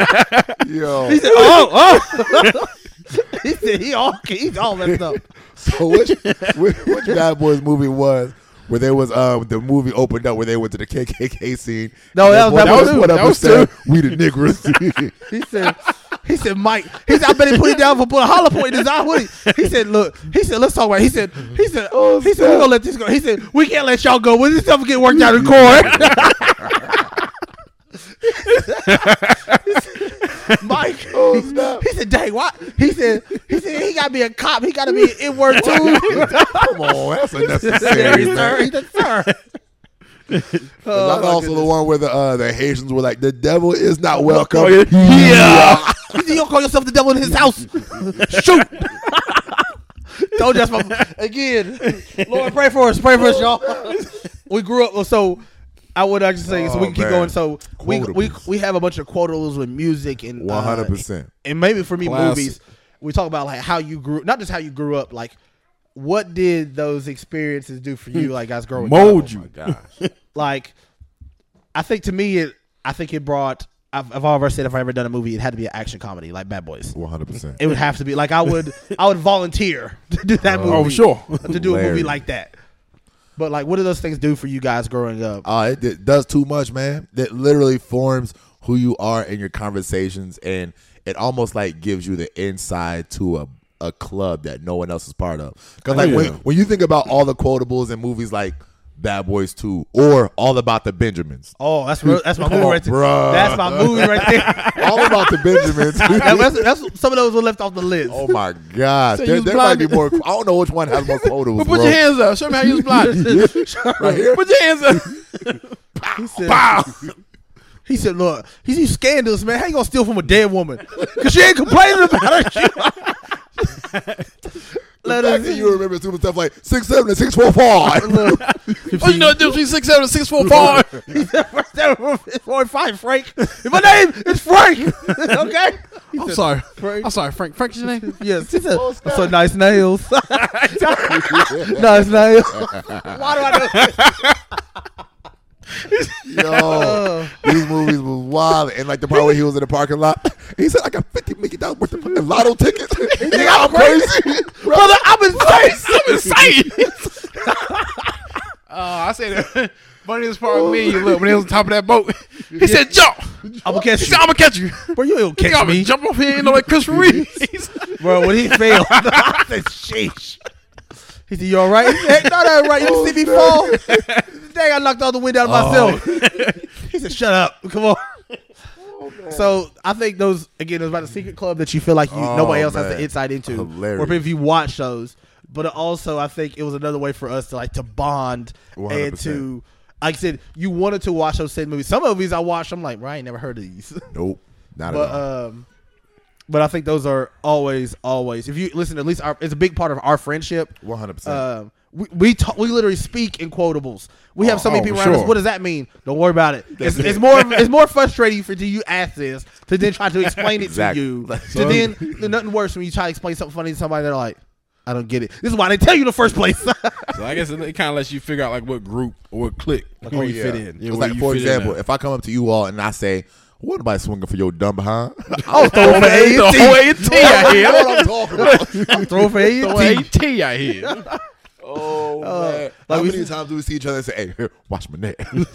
Yo. He said, "Oh, oh." He said, "He all he's all messed up." So which, which which Bad Boys movie was where there was um the movie opened up where they went to the K K K scene? No, that And was one- Bad Boys two. one of That them was said, "We the niggers." He said, he said, Mike, he said, I bet he put it down for put a hollow point in his eye hoodie. He said, look, he said, let's talk about it. He said, he said, oh, he said, we're gonna let this go. He said, we can't let y'all go. When this stuff get worked out in court. Mike, Oh, he, snap. he said, dang, what? He said, he said, he gotta be a cop. He gotta be an N-word too. Come on, that's unnecessary, Sir, man. he said, sir. That's Oh, my also goodness. the one where the uh, the Haitians were like, "The devil is not welcome." Oh, yeah. Yeah. He said, you don't call yourself the devil in his house. Shoot. Told you that's my again. Lord, pray for us. Pray for us, y'all. We grew up so I would actually say so we can Oh, keep man. going. So we we Quotables. we have a bunch of quotables with music and One uh, hundred percent. and maybe for me Classic. movies. We talk about like how you grew, not just how you grew up, like what did those experiences do for you, like as growing Mold up? you. Gosh. Like, I think to me, it I think it brought. I've, I've ever said if I ever done a movie, it had to be an action comedy like Bad Boys. One hundred percent. It would have to be like I would I would volunteer to do that movie. Oh, sure. To do a movie Hilarious. like that. But like, what do those things do for you guys growing up? Uh, it, it does too much, man. It literally forms who you are in your conversations, and it almost like gives you the inside to a, a club that no one else is part of. Because like Oh, when, yeah. when you think about all the quotables in movies like Bad Boys two, or All About the Benjamins. Oh, that's real, that's my Come movie on, right there. bruh. That's my movie right there. All About the Benjamins. That- that's, that's some of those were left off the list. Oh my gosh, So there, you was there might be blinded. more. I don't know which one has more quotables. But put bro. your hands up. Show me how you was blind. right here. Put your hands up. He said, Wow. he said, look, he's these scandals, man. How you gonna steal from a dead woman? Because she ain't complaining about it. Let The us fact that you remember stupid stuff like six seven and six four five. look. Oh, you know the difference between six seven and six four five. He said, first ever, it's four and five, Frank. My name is Frank. Okay? He I'm said, sorry. Frank. I'm sorry, Frank. Frank's your name? Yes. He said, so nice nails. Nice nails. Why do I know? Yo, these movies was wild. And like the part where he was in the parking lot, he said, I got fifty million dollars worth of fucking lotto tickets. He think I'm crazy. Brother, I'm insane. I'm insane. uh, I said the funniest part of me, you look, when he was on top of that boat, he said, jump. I'm gonna catch He you. said, I'm going to catch you. Bro, you ain't Think gonna I'm catch going me. to jump off here and know like Chris Reeves. Bro, when he failed, I said, sheesh. He said, you all right? He said, no, that's right. You didn't see me fall? Dang, I knocked all the wind out of myself. He said, shut up. Come on. So I think those, again, it was about the secret club that you feel like you, Oh, nobody else has man. the insight into. Hilarious. Or if you watch those. But also, I think it was another way for us to like to bond one hundred and percent. to, like I said, you wanted to watch those same movies. Some movies I watched, I'm like, bro, I ain't never heard of these. Nope, not But at all. um, but I think those are always, always. If you listen, at least our, it's a big part of our friendship. One hundred percent. Um, we we, ta- we literally speak in quotables. We have so Oh, many oh, people for around us. sure. What does that mean? Don't worry about it. It's, it's more it's more frustrating for you ask this to then try to explain it Exactly. to you. So- To then there's nothing worse when you try to explain something funny to somebody. They're like, I don't get it. This is why they tell you in the first place. So I guess it, it kind of lets you figure out like what group or what clique like where you fit in. Yeah, It's where like, you for fit in example, at. if I come up to you all and I say, "What nobody swinging for your dumb behind?" I'll throw for A the and whole T. A and T out here. That's what I'm talking about. I'll throw for A The and whole A T. and T out here. Oh Uh, man! like How we many see- times do we see each other and say, "Hey, here, watch my neck"?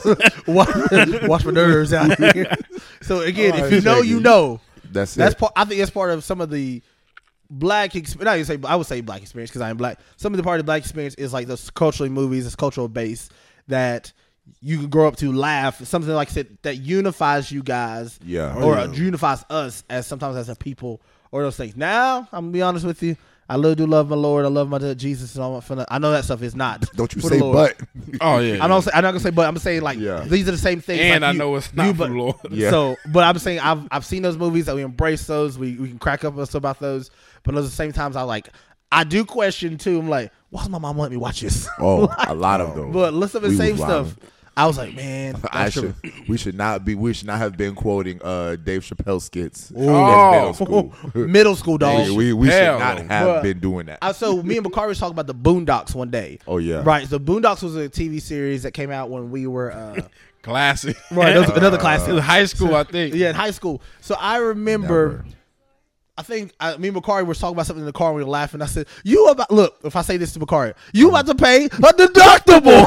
watch, watch my nerves out here. So again, All if right, you know, check you it. know. That's That's it. part. I think that's part of some of the black experience. Not even say I would say black experience because I am black. Some of the part of the black experience is like those culturally movies, this cultural base that you can grow up to laugh. Something like I said that unifies you guys, Yeah. or Oh, uh, yeah. unifies us as sometimes as a people, or those things. Now I'm gonna be honest with you. I love do love my Lord. I love my Jesus and all my fun. I know that stuff is not. Don't you for the say Lord. but? Oh yeah. I'm not. Say, I'm not gonna say, but I'm saying like Yeah. these are the same things. And like I you- know it's not you, for but- the Lord. Yeah. So, but I'm saying I've I've seen those movies that we embrace those. We we can crack up us about those. But at the same times, I like I do question too. I'm like, why's my mom let me watch this? Oh, a lot of those. But listen to the We same was stuff. wildin'. I was like, man, I that's should. true. We should not be. We should not have been quoting uh, Dave Chappelle skits in Oh. middle school. Middle school dog. we we should Hell not no. have Bruh. been doing that. I, so me and Bakari was talking about the Boondocks one day. Oh, yeah. Right. So Boondocks was a T V series that came out when we were uh, Classic. right. That was another It classic. was high school, I think. Yeah, in high school. So I remember. Never. I think I, me and Bakari were talking about something in the car and we were laughing. I said, "You about look? If I say this to Bakari, you about to pay a deductible.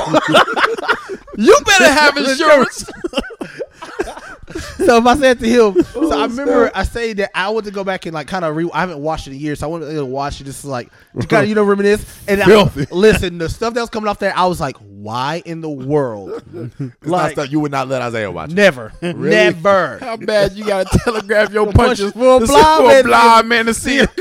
You better have insurance. So if I said to him, so Oh, I remember I say that I want to go back and like kind of re. I haven't watched it in years, so I want to watch it just to, like to kind of you know reminisce. And I, Filthy. listen, the stuff that was coming off there, I was like, why in the world? It's not Like stuff you would not let Isaiah watch. never, never. How bad you gotta telegraph your punches for a to- blind for man a to blind man to see it?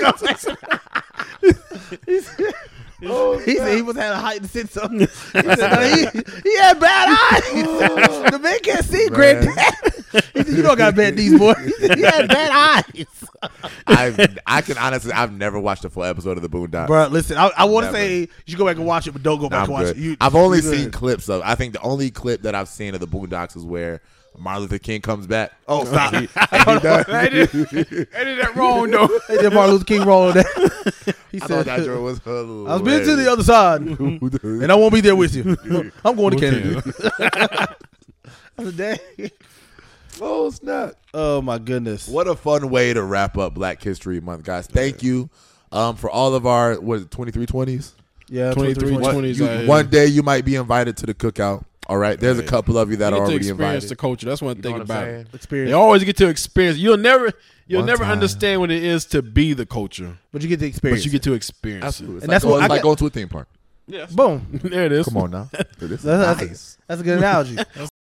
He said he was had a heightened sense of. He said no, he, he had bad eyes. The man can't see, Man. granddad. He said you don't got bad knees, boy. He said he had bad eyes. I've, I can honestly, I've never watched a full episode of the Boondocks. Bro, listen, I, I want to Never. say you should go back and watch it, but don't go back I'm and watch good. it. You, I've only you good. seen clips of. I think the only clip that I've seen of the Boondocks is where Martin Luther King comes back. Oh, stop. And he, and he does. I did, I did that wrong though. They did Martin Luther King wrong on that. He I said, thought that joke was hilarious. I was been to the other side, and I won't be there with you. I'm going to Canada. I said, dang. Oh snap! Oh, my goodness. What a fun way to wrap up Black History Month, guys. Thank you um, for all of our what is it, twenty-three twenties. Yeah, twenty-three, twenty-three, One, twenties, you- uh, one day you might be invited to the cookout. All right, there's a Right. couple of you that You are get to already experience invited. the culture. That's one You know thing what I'm about saying? it. experience. You always get to experience. You'll never, you'll One never time. understand what it is to be the culture, But you get the experience. but you get to experience Absolutely, it. it's And like that's going, what it's I like got- going to a theme park. Yes. Boom. There it is. Come on now. This is That's, nice. that's, that's a good analogy.